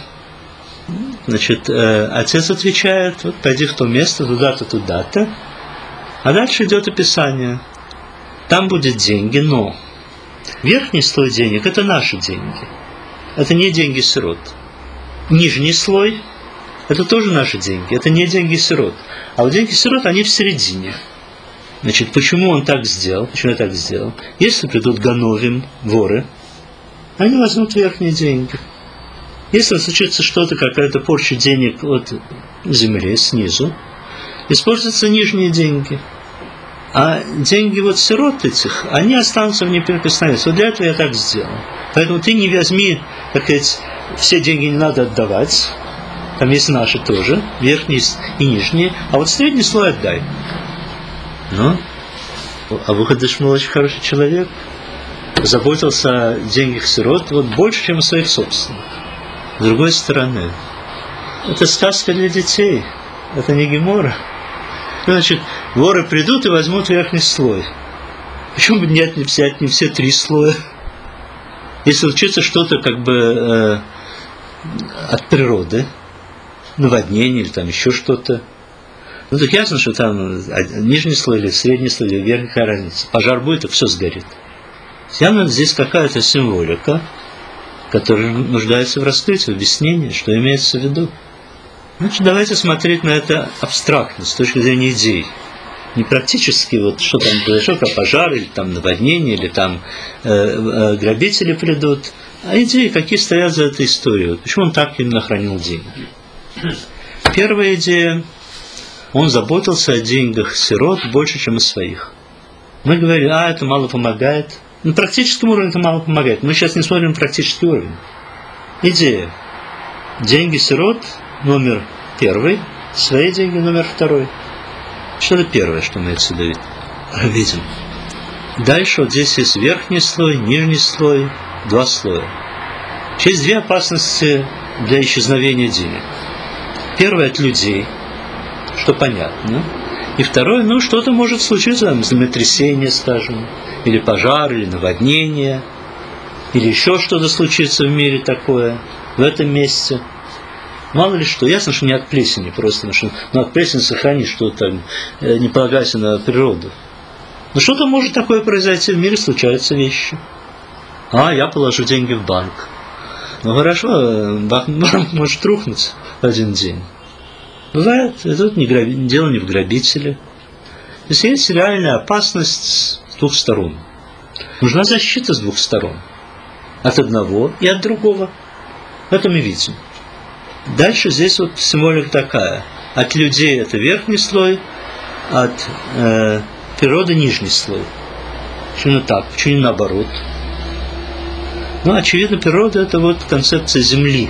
Отец отвечает: пойди в то место, туда-то, туда-то. А дальше идет описание. Там будет деньги, но верхний слой денег – это наши деньги. Это не деньги сирот. Нижний слой – это тоже наши деньги. Это не деньги сирот. А вот деньги сирот, они в середине. Почему он так сделал? Почему я так сделал? Если придут гановим, воры, они возьмут верхние деньги. Если случится что-то, какая-то порча денег от земли, снизу, используются нижние деньги. А деньги сирот этих, они останутся в неприкосновенности. Для этого я так сделал. Поэтому ты не возьми, все деньги не надо отдавать. Там есть наши тоже, верхние и нижние. А средний слой отдай. Но Авуха де Шмуэл очень хороший человек. Заботился о деньгах сирот больше, чем о своих собственных. С другой стороны, Это сказка для детей. Это не Гемора. Значит, воры придут и возьмут верхний слой. Почему бы нет, не взять не все 3 слоя? Если случится что-то как бы от природы, наводнение или там еще что-то, ну так ясно, что там нижний слой или средний слой или верхний, какая разница. Пожар будет, и все сгорит. Явно здесь какая-то символика, которая нуждается в раскрытии, в объяснении, что имеется в виду. Значит, давайте смотреть на это абстрактно, с точки зрения идей. Не практически, вот что там произошло, как пожар, или там наводнение, или там грабители придут, а идеи, какие стоят за этой историей. Почему он так именно хранил деньги? Первая идея. Он заботился о деньгах сирот больше, чем о своих. Мы говорили, это мало помогает. На практическом уровне это мало помогает. Мы сейчас не смотрим на практический уровень. Идея. Деньги сирот номер 1, свои деньги номер 2. Что это первое, что мы отсюда видим? Дальше вот здесь есть верхний слой, нижний слой, 2 слоя. Есть 2 опасности для исчезновения денег. Первое от людей, что понятно. И второе, что-то может случиться, там, землетрясение, скажем, или пожар, или наводнение, или еще что-то случится в мире такое, в этом месте. Мало ли что, ясно, что не от плесени просто, потому что от плесени сохранить что-то, не полагайся на природу. Но что-то может такое произойти в мире, случаются вещи. Я положу деньги в банк. Хорошо, банк может рухнуть в один день. Бывает, это дело не в грабителе. То есть есть реальная опасность с 2 сторон. Нужна защита с 2 сторон. От одного и от другого. Это мы видим. Дальше здесь вот символика такая. От людей это верхний слой, от природы нижний слой. Почему так? Почему не наоборот? Очевидно, природа это вот концепция земли.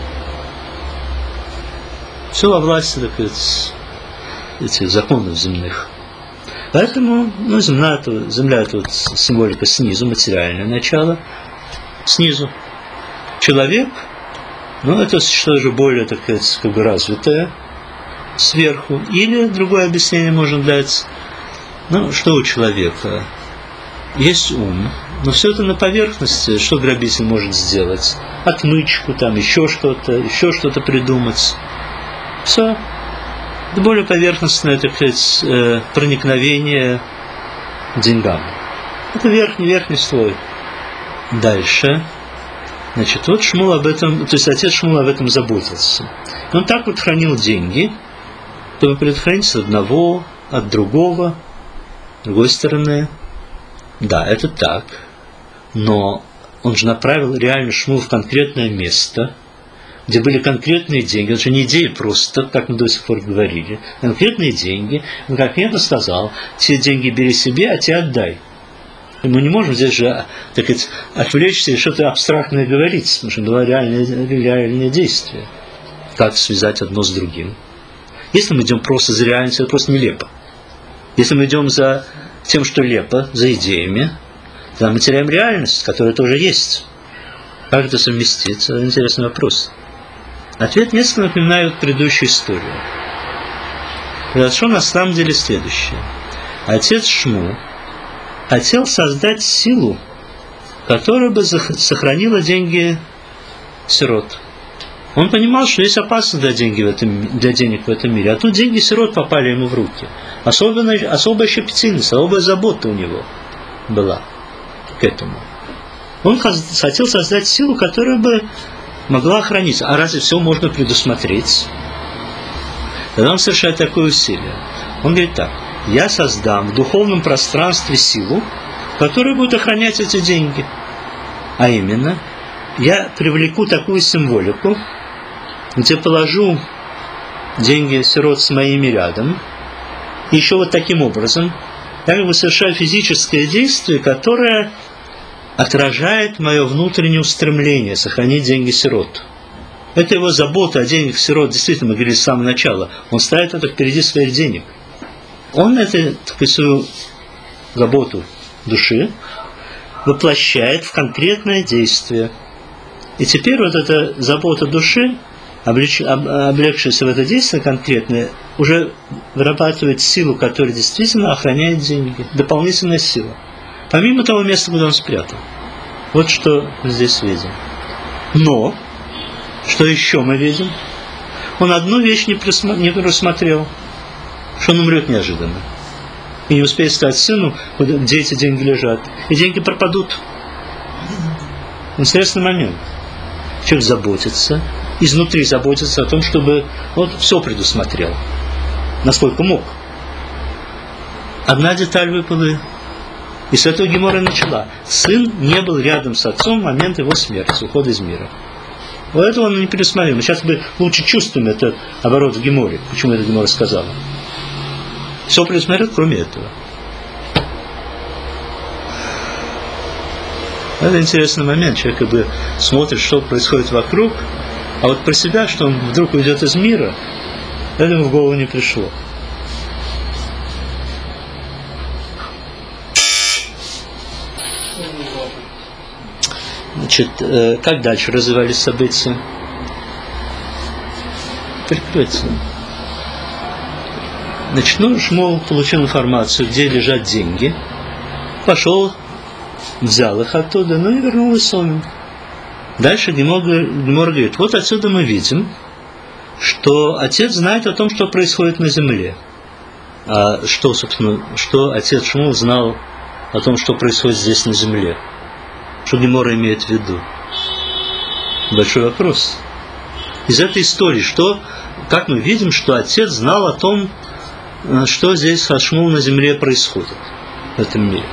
Все во власти, так сказать, этих законов земных. Поэтому земля это вот символика снизу, материальное начало. Снизу. Человек, это что же более, так сказать, как бы развитое сверху. Или другое объяснение можно дать. Что у человека? Есть ум, но все это на поверхности. Что грабитель может сделать? Отмычку, там еще что-то придумать. Все. Это более поверхностное, так сказать, проникновение к деньгам. Это верхний слой. Дальше. Значит, вот Шмуэл об этом, то есть отец Шмуэла об этом заботился. Он так вот хранил деньги, чтобы предохранить от одного, от другого, с другой стороны. Да, это так. Но он же направил реально Шмуэл в конкретное место, где были конкретные деньги. Это же не идеи просто, как мы до сих пор говорили. Конкретные деньги. Он конкретно сказал, те деньги бери себе, а те отдай. И мы не можем здесь же, так сказать, отвлечься и что-то абстрактное говорить, потому что было реальное действие. Как связать одно с другим. Если мы идем просто за реальностью, это просто нелепо. Если мы идем за тем, что лепо, за идеями, тогда мы теряем реальность, которая тоже есть. Как это совместить? Это интересный вопрос. Ответ несколько напоминает предыдущую историю. Произошло на самом деле следующее. Отец Шмуэл хотел создать силу, которая бы сохранила деньги сирот. Он понимал, что есть опасность для денег в этом мире. А тут деньги сирот попали ему в руки. Особая щепетильность, особая забота у него была к этому. Он хотел создать силу, которая бы могла охранить. А разве все можно предусмотреть? Тогда он совершает такое усилие. Он говорит так. Я создам в духовном пространстве силу, которая будет охранять эти деньги. А именно, я привлеку такую символику, где положу деньги сирот с моими рядом, и еще вот таким образом я как бы совершаю физическое действие, которое отражает мое внутреннее устремление сохранить деньги сирот. Это его забота о деньгах сирот, действительно, мы говорили с самого начала, он ставит это впереди своих денег. Он свою заботу души воплощает в конкретное действие. И теперь вот эта забота души облегшийся в это действие конкретное, уже вырабатывает силу, которая действительно охраняет деньги. Дополнительная сила. Помимо того места, куда он спрятал. Вот что мы здесь видим. Но, что еще мы видим? Он одну вещь не просмотрел, что он умрет неожиданно. И не успеет стать сыну, где эти деньги лежат. И деньги пропадут. Интересный момент. Человек заботится, изнутри заботится о том, чтобы вот все предусмотрел, насколько мог. Одна деталь выпала, и с этого Гемора начала. Сын не был рядом с отцом в момент его смерти, ухода из мира. Вот этого он не пересмотрел. Мы сейчас лучше чувствуем этот оборот в Геморе. Почему это Гемора сказала? Все предусмотрел, кроме этого. Это интересный момент. Человек смотрит, что происходит вокруг, а вот про себя, что он вдруг уйдет из мира, это ему в голову не пришло. Значит, как дальше развивались события? Прикрытие. Значит, Шмуэл получил информацию, где лежат деньги, пошел, взял их оттуда, и вернул Исомим. Дальше Гемора говорит, вот отсюда мы видим, что отец знает о том, что происходит на земле. А что, собственно, что отец Шмуэл знал о том, что происходит здесь на земле? Что Гемора имеет в виду? Большой вопрос. Из этой истории, как мы видим, что отец знал о том, что здесь со Шмуэлом на земле происходит, в этом мире.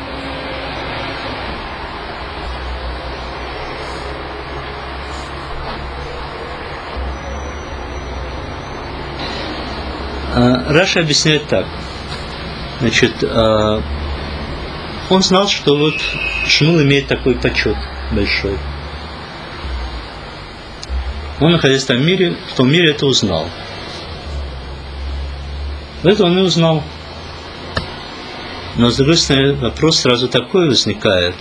Раши объясняет так. Значит, он знал, что вот Шмуэл имеет такой почет большой. Он, находясь в том мире это узнал. Это он и узнал. Но, с другой стороны, вопрос сразу такой возникает.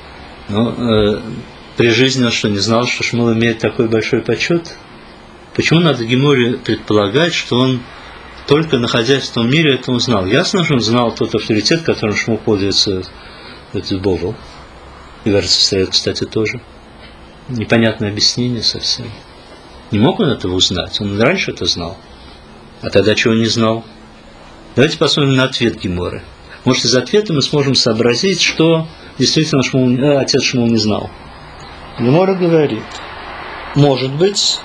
При жизни он что, не знал, что Шмуэл имеет такой большой почет? Почему надо Геморе предполагать, что он только находясь в том мире это узнал? Ясно, что он знал тот авторитет, которым Шмуэл пользуется, это Бовел. И в Эрец-Исраэль, кстати, тоже. Непонятное объяснение совсем. Не мог он этого узнать, он раньше это знал. А тогда чего не знал? Давайте посмотрим на ответ Геморы. Может, из ответа мы сможем сообразить, что действительно отец Шмуэл не знал. Гемора говорит, может быть,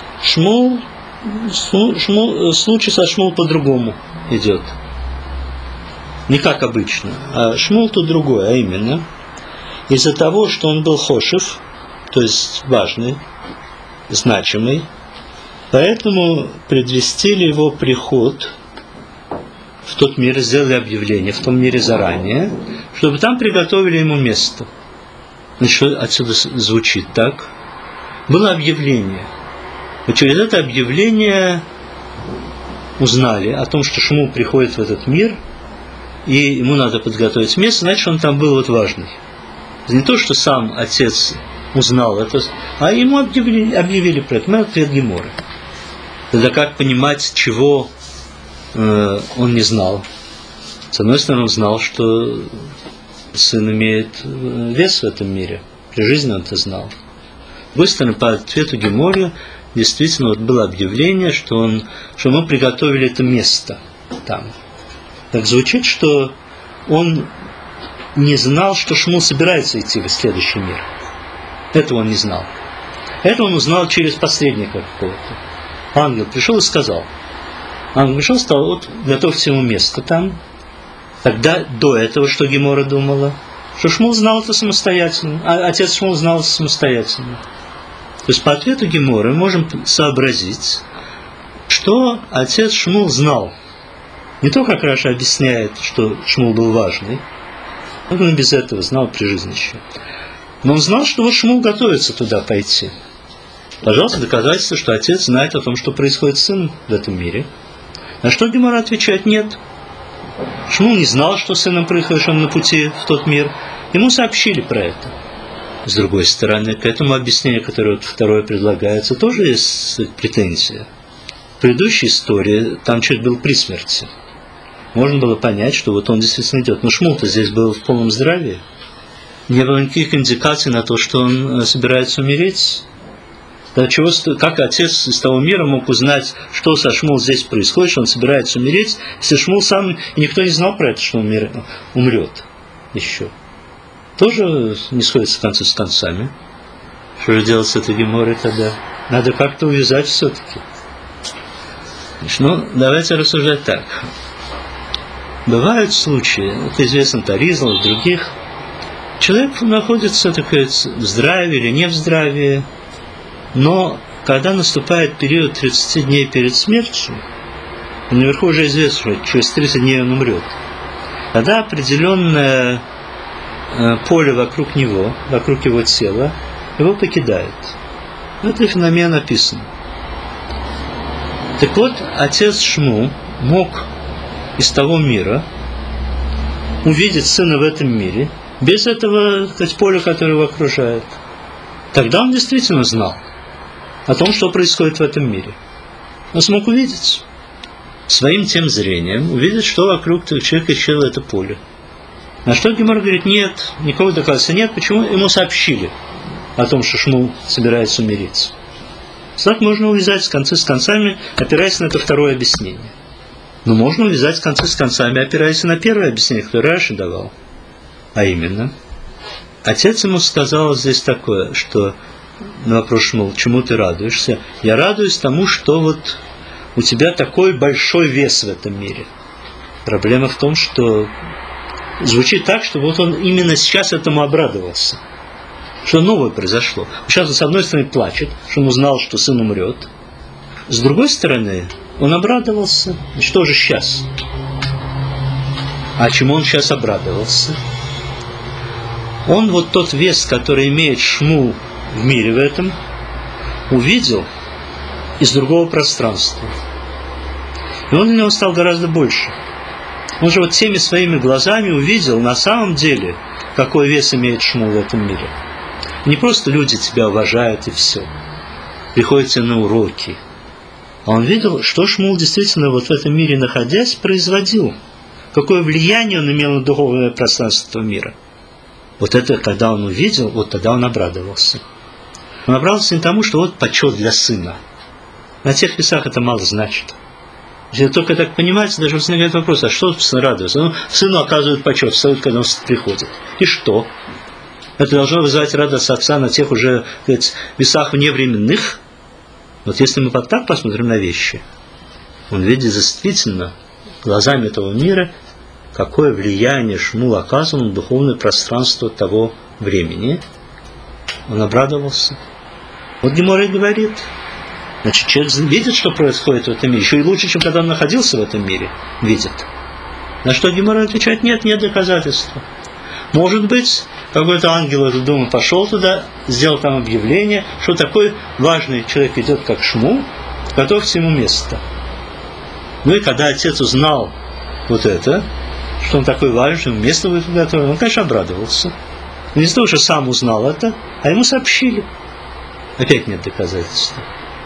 случай со Шмуэл по-другому идет. Не как обычно. А Шмуэл тут другое, а именно, из-за того, что он был хошев, то есть важный, значимый, поэтому предвестили его приход в тот мир, сделали объявление в том мире заранее, чтобы там приготовили ему место. Значит, отсюда звучит так. Было объявление. И через это объявление узнали о том, что Шмуэл приходит в этот мир, и ему надо подготовить место, значит, он там был вот важный. Не то, что сам отец узнал это, а ему объявили про это. Мы ответ Геморы. Тогда как понимать, чего он не знал? С одной стороны, он знал, что сын имеет вес в этом мире. При жизни он это знал. С другой стороны, по ответу Геморы действительно вот было объявление, что мы приготовили это место там. Так звучит, что он не знал, что Шмуэл собирается идти в следующий мир. Этого он не знал. Это он узнал через посредника какого-то. Ангел пришел и сказал. Ангел пришел и сказал, вот готовьте ему место там. Тогда до этого, что Гемора думала, что Шмуэл знал это самостоятельно, а отец Шмуэл знал это самостоятельно. То есть по ответу Геморы мы можем сообразить, что отец Шмуэл знал. Не то, как Раша объясняет, что Шмуэл был важный, он без этого знал при жизни еще. Но он знал, что вот Шмуэл готовится туда пойти. Пожалуйста, доказательство, что отец знает о том, что происходит с сыном в этом мире. На что Гемора отвечает: нет. Шмуэл не знал, что с сыном происходит, что он на пути в тот мир. Ему сообщили про это. С другой стороны, к этому объяснению, которое вот второе предлагается, тоже есть претензия. В предыдущей истории там человек был при смерти. Можно было понять, что вот он действительно идет. Но Шмул-то здесь был в полном здравии. Не было никаких индикаций на то, что он собирается умереть. Как отец из того мира мог узнать, что со Шмул здесь происходит, что он собирается умереть, если Шмул сам, и никто не знал про это, что он умрет еще. Тоже не сходится концы с концами. Что же делать с этой геморрой тогда? Надо как-то увязать все-таки. Ну, давайте рассуждать так. Бывают случаи, это известно Таризл и других, человек находится, так сказать, в здравии или не в здравии, но когда наступает период 30 дней перед смертью, наверху уже известно, что через 30 дней он умрет, тогда определенное поле вокруг него, вокруг его тела, его покидает. Этот феномен описан. Так вот, отец Шмул мог из того мира увидеть сына в этом мире, без этого, так сказать, поля, которое его окружает. Тогда он действительно знал о том, что происходит в этом мире. Он смог увидеть своим тем зрением, увидеть, что вокруг человека исчезло это поле. На что Гемара говорит, нет, никакого доказательства нет. Почему? Ему сообщили о том, что Шмул собирается умереть. Так можно увязать концы с концами, опираясь на это второе объяснение. Но можно увязать концы с концами, опираясь на первое объяснение, которое Раши давал. А именно, отец ему сказал здесь такое, что на вопрос Шмул, чему ты радуешься? Я радуюсь тому, что вот у тебя такой большой вес в этом мире. Проблема в том, что звучит так, что вот он именно сейчас этому обрадовался. Что новое произошло. Сейчас он с одной стороны плачет, что он узнал, что сын умрет. С другой стороны, он обрадовался. Что же сейчас? А чему он сейчас обрадовался? Он вот тот вес, который имеет Шмул в мире в этом, увидел из другого пространства. И он для него стал гораздо больше. Он же вот теми своими глазами увидел на самом деле, какой вес имеет Шмул в этом мире. Не просто люди тебя уважают и все. Приходят тебе на уроки. А он видел, что Шмул действительно вот в этом мире находясь производил. Какое влияние он имел на духовное пространство этого мира. Вот это, когда он увидел, вот тогда он обрадовался. Он обрадовался не тому, что вот почет для сына. На тех весах это мало значит. Если только так понимаете, даже возникает вопрос, а что сын радуется? Ну, сыну оказывают почет, встают, когда он приходит. И что? Это должно вызывать радость отца на тех уже, сказать, весах вневременных. Вот если мы так посмотрим на вещи, он видит действительно глазами этого мира, какое влияние Шмул оказывал на духовное пространство того времени. Он обрадовался. Вот Гемара говорит, значит, человек видит, что происходит в этом мире, еще и лучше, чем когда он находился в этом мире, видит. На что Гемара отвечает, нет доказательства. Может быть, какой-то ангел из дома пошел туда, сделал там объявление, что такой важный человек идет, как Шмул, готовьте ему место. Ну и когда отец узнал вот это, что он такой важный, что ему место будет готовено, он, конечно, обрадовался. Но не из того, что сам узнал это, а ему сообщили. Опять нет доказательства.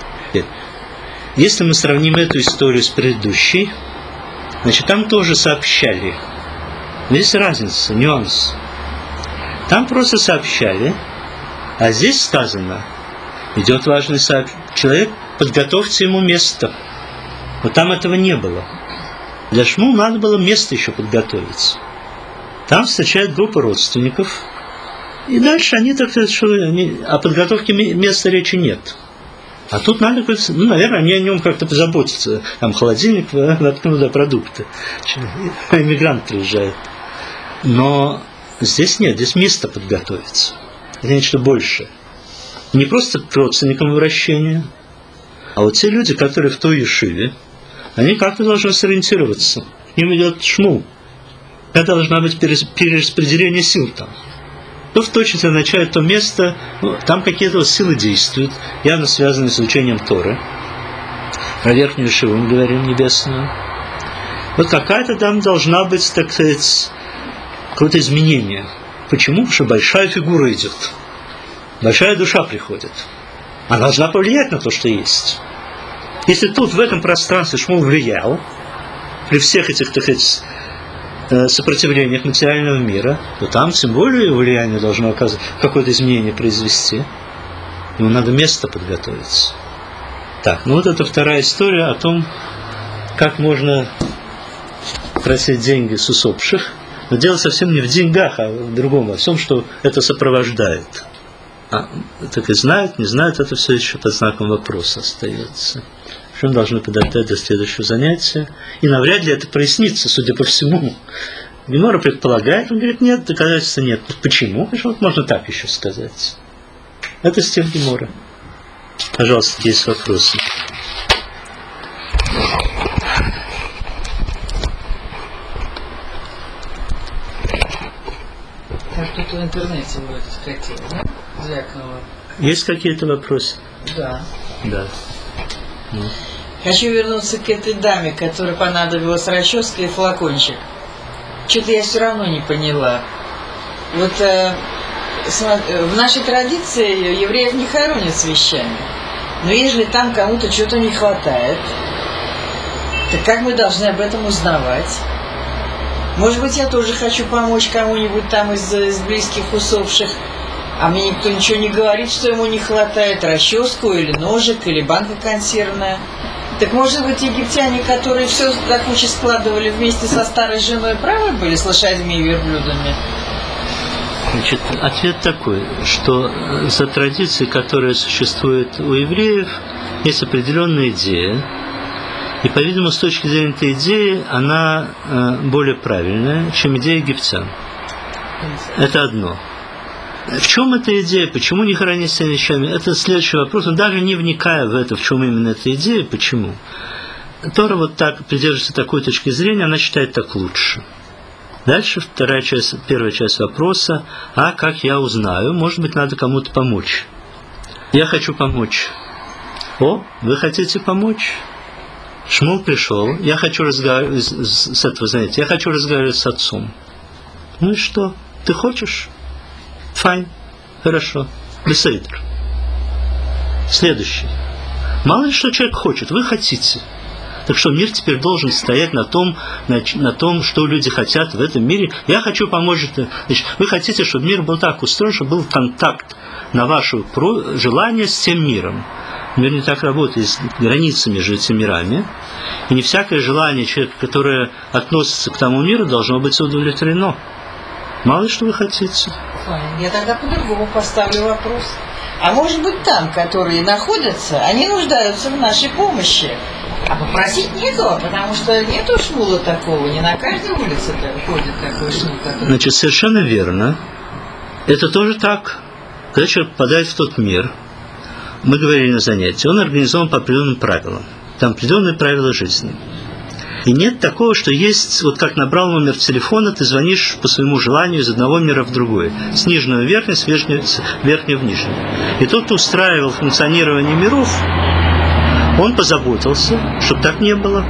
Если мы сравним эту историю с предыдущей, значит, там тоже сообщали. Но есть разница, нюанс. Там просто сообщали, а здесь сказано, идет важный человек, подготовьте ему место. Вот там этого не было. Для Шмула надо было место еще подготовить. Там встречает группа родственников, и дальше они, так сказать, что о подготовке места речи нет. А тут надо, ну, наверное, они о нем как-то позаботятся. Там холодильник, воткнут туда продукты. Иммигрант приезжает. Но здесь нет, здесь место подготовиться. Это нечто большее. Не просто к родственникам обращения, а вот те люди, которые в той ешиве, они как-то должны сориентироваться. К ним идет Шмул. Это должна быть перераспределение сил там. Кто в точности означает то место, ну, там какие-то вот силы действуют, явно связанные с изучением Торы. Про верхнюю ешиву мы говорим, небесную. Вот какая-то там должна быть, так сказать, какое-то изменение. Почему? Потому что большая фигура идет. большая душа приходит. Она должна повлиять на то, что есть. Если тут, в этом пространстве, Шмул влиял, при всех этих, так сказать, сопротивлениях материального мира, то там тем более влияние должно оказывать, какое-то изменение произвести. Ему надо место подготовиться. Так, ну вот это вторая история о том, как можно просить деньги с усопших. Но дело совсем не в деньгах, а в другом, во всем, что это сопровождает. Так и знают, не знают, это все еще под знаком вопроса остается. Что мы должны подождать до следующего занятия. И навряд ли это прояснится, судя по всему. Гемора предполагает, он говорит, нет, доказательства нет. Почему? Вот можно так еще сказать. Это стих Гемора. Пожалуйста, есть вопросы. Что-то в интернете будет хотел, да? Звякнуло. Есть какие-то вопросы? Да. Да. Ну. Хочу вернуться к этой даме, которой понадобилась расческа и флакончик. Что-то я все равно не поняла. Вот в нашей традиции евреев не хоронят с вещами. Но если там кому-то что-то не хватает, то как мы должны об этом узнавать? Может быть, я тоже хочу помочь кому-нибудь там из близких усопших, а мне никто ничего не говорит, что ему не хватает расческу или ножик, или банка консервная. Так может быть, египтяне, которые все до кучи складывали вместе со старой женой, правы были с лошадьми и верблюдами? Значит, ответ такой, что за традицией, которая существует у евреев, есть определенная идея. И, по-видимому, с точки зрения этой идеи, она более правильная, чем идея египтян. Это одно. В чем эта идея? Почему не хоронить с вещами? Это следующий вопрос. Но даже не вникая в это, в чем именно эта идея, почему? Тора вот так придерживается такой точки зрения, она считает так лучше. Дальше первая часть вопроса. А как я узнаю? Может быть, надо кому-то помочь. Я хочу помочь. О, вы хотите помочь? Шмул пришел, я хочу разговаривать с этого занятия, я хочу разговаривать с отцом. Ну и что? Ты хочешь? Файн, хорошо. Бесейдер. Следующий. Мало ли что человек хочет, вы хотите. Так что мир теперь должен стоять на том, что люди хотят в этом мире. Я хочу помочь. Значит, вы хотите, чтобы мир был так устроен, чтобы был контакт на ваше желание с тем миром. Мир не так работает, есть границы между этими мирами. И не всякое желание человека, которое относится к тому миру, должно быть удовлетворено. Мало ли что вы хотите. Я тогда по-другому поставлю вопрос. А может быть там, которые находятся, они нуждаются в нашей помощи. А попросить некого, потому что нету шмула такого. Не на каждой улице ходит такой шмул. Значит, совершенно верно. Это тоже так. Когда человек попадает в тот мир, мы говорили на занятии, он организован по определенным правилам. Там определенные правила жизни. И нет такого, что есть, вот как набрал номер телефона, ты звонишь по своему желанию из одного мира в другой. С нижнего в верхний, с верхнего в нижний. И тот, кто устраивал функционирование миров, он позаботился, чтобы так не было.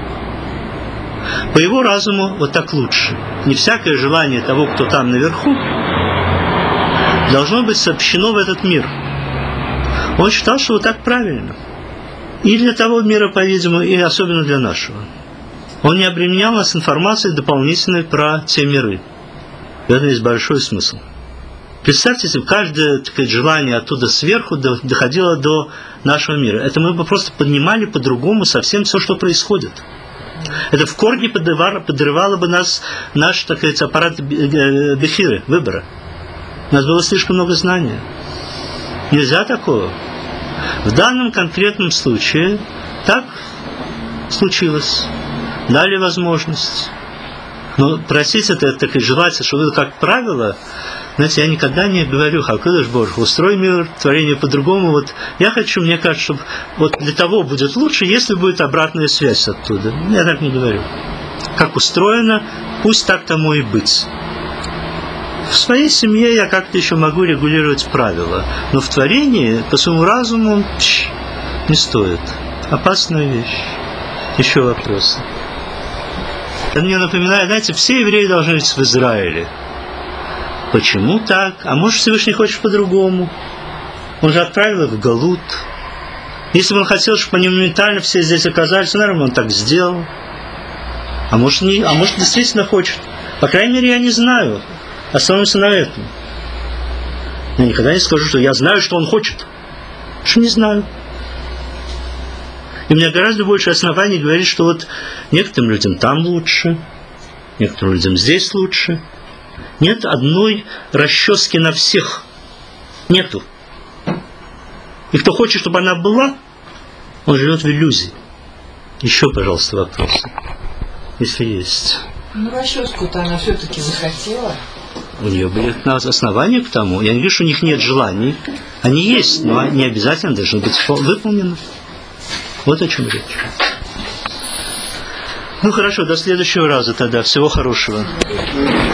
По его разуму вот так лучше. Не всякое желание того, кто там наверху, должно быть сообщено в этот мир. Он считал, что вот так правильно. И для того мира, по-видимому, и особенно для нашего. Он не обременял нас информацией дополнительной про те миры. В этом есть большой смысл. Представьте себе, каждое, так сказать, желание оттуда сверху доходило до нашего мира. Это мы бы просто поднимали по-другому совсем все, что происходит. Это в корне подрывало бы наш, так сказать, аппарат бехиры, выбора. У нас было слишком много знания. Нельзя такого. В данном конкретном случае так случилось. Дали возможность. Но просить это, так и желать, что вы, как правило, знаете, я никогда не говорю, Хакадош Барух Ху, устрой мир, творение по-другому. Вот я хочу, мне кажется, чтобы вот для того будет лучше, если будет обратная связь оттуда. Я так не говорю. Как устроено, пусть так тому и быть. В своей семье я как-то еще могу регулировать правила, но в творении по своему разуму не стоит. Опасная вещь. Еще вопросы. Это мне напоминает, знаете, все евреи должны жить в Израиле. Почему так? А может, Всевышний хочет по-другому? Он же отправил их в Галут. Если бы он хотел, чтобы они моментально все здесь оказались, наверное, он так сделал. А может, действительно хочет. По крайней мере, я не знаю. Остановимся на этом. Я никогда не скажу, что я знаю, что он хочет. Что не знаю. И у меня гораздо больше оснований говорить, что вот некоторым людям там лучше, некоторым людям здесь лучше. Нет одной расчески на всех. Нету. И кто хочет, чтобы она была, он живет в иллюзии. Еще, пожалуйста, вопросы, если есть. Ну, расческу-то она все-таки захотела. У нее были основания к тому. Я не говорю, что у них нет желаний. Они есть, но не обязательно должны быть выполнены. Вот о чем речь. Ну хорошо, до следующего раза тогда. Всего хорошего.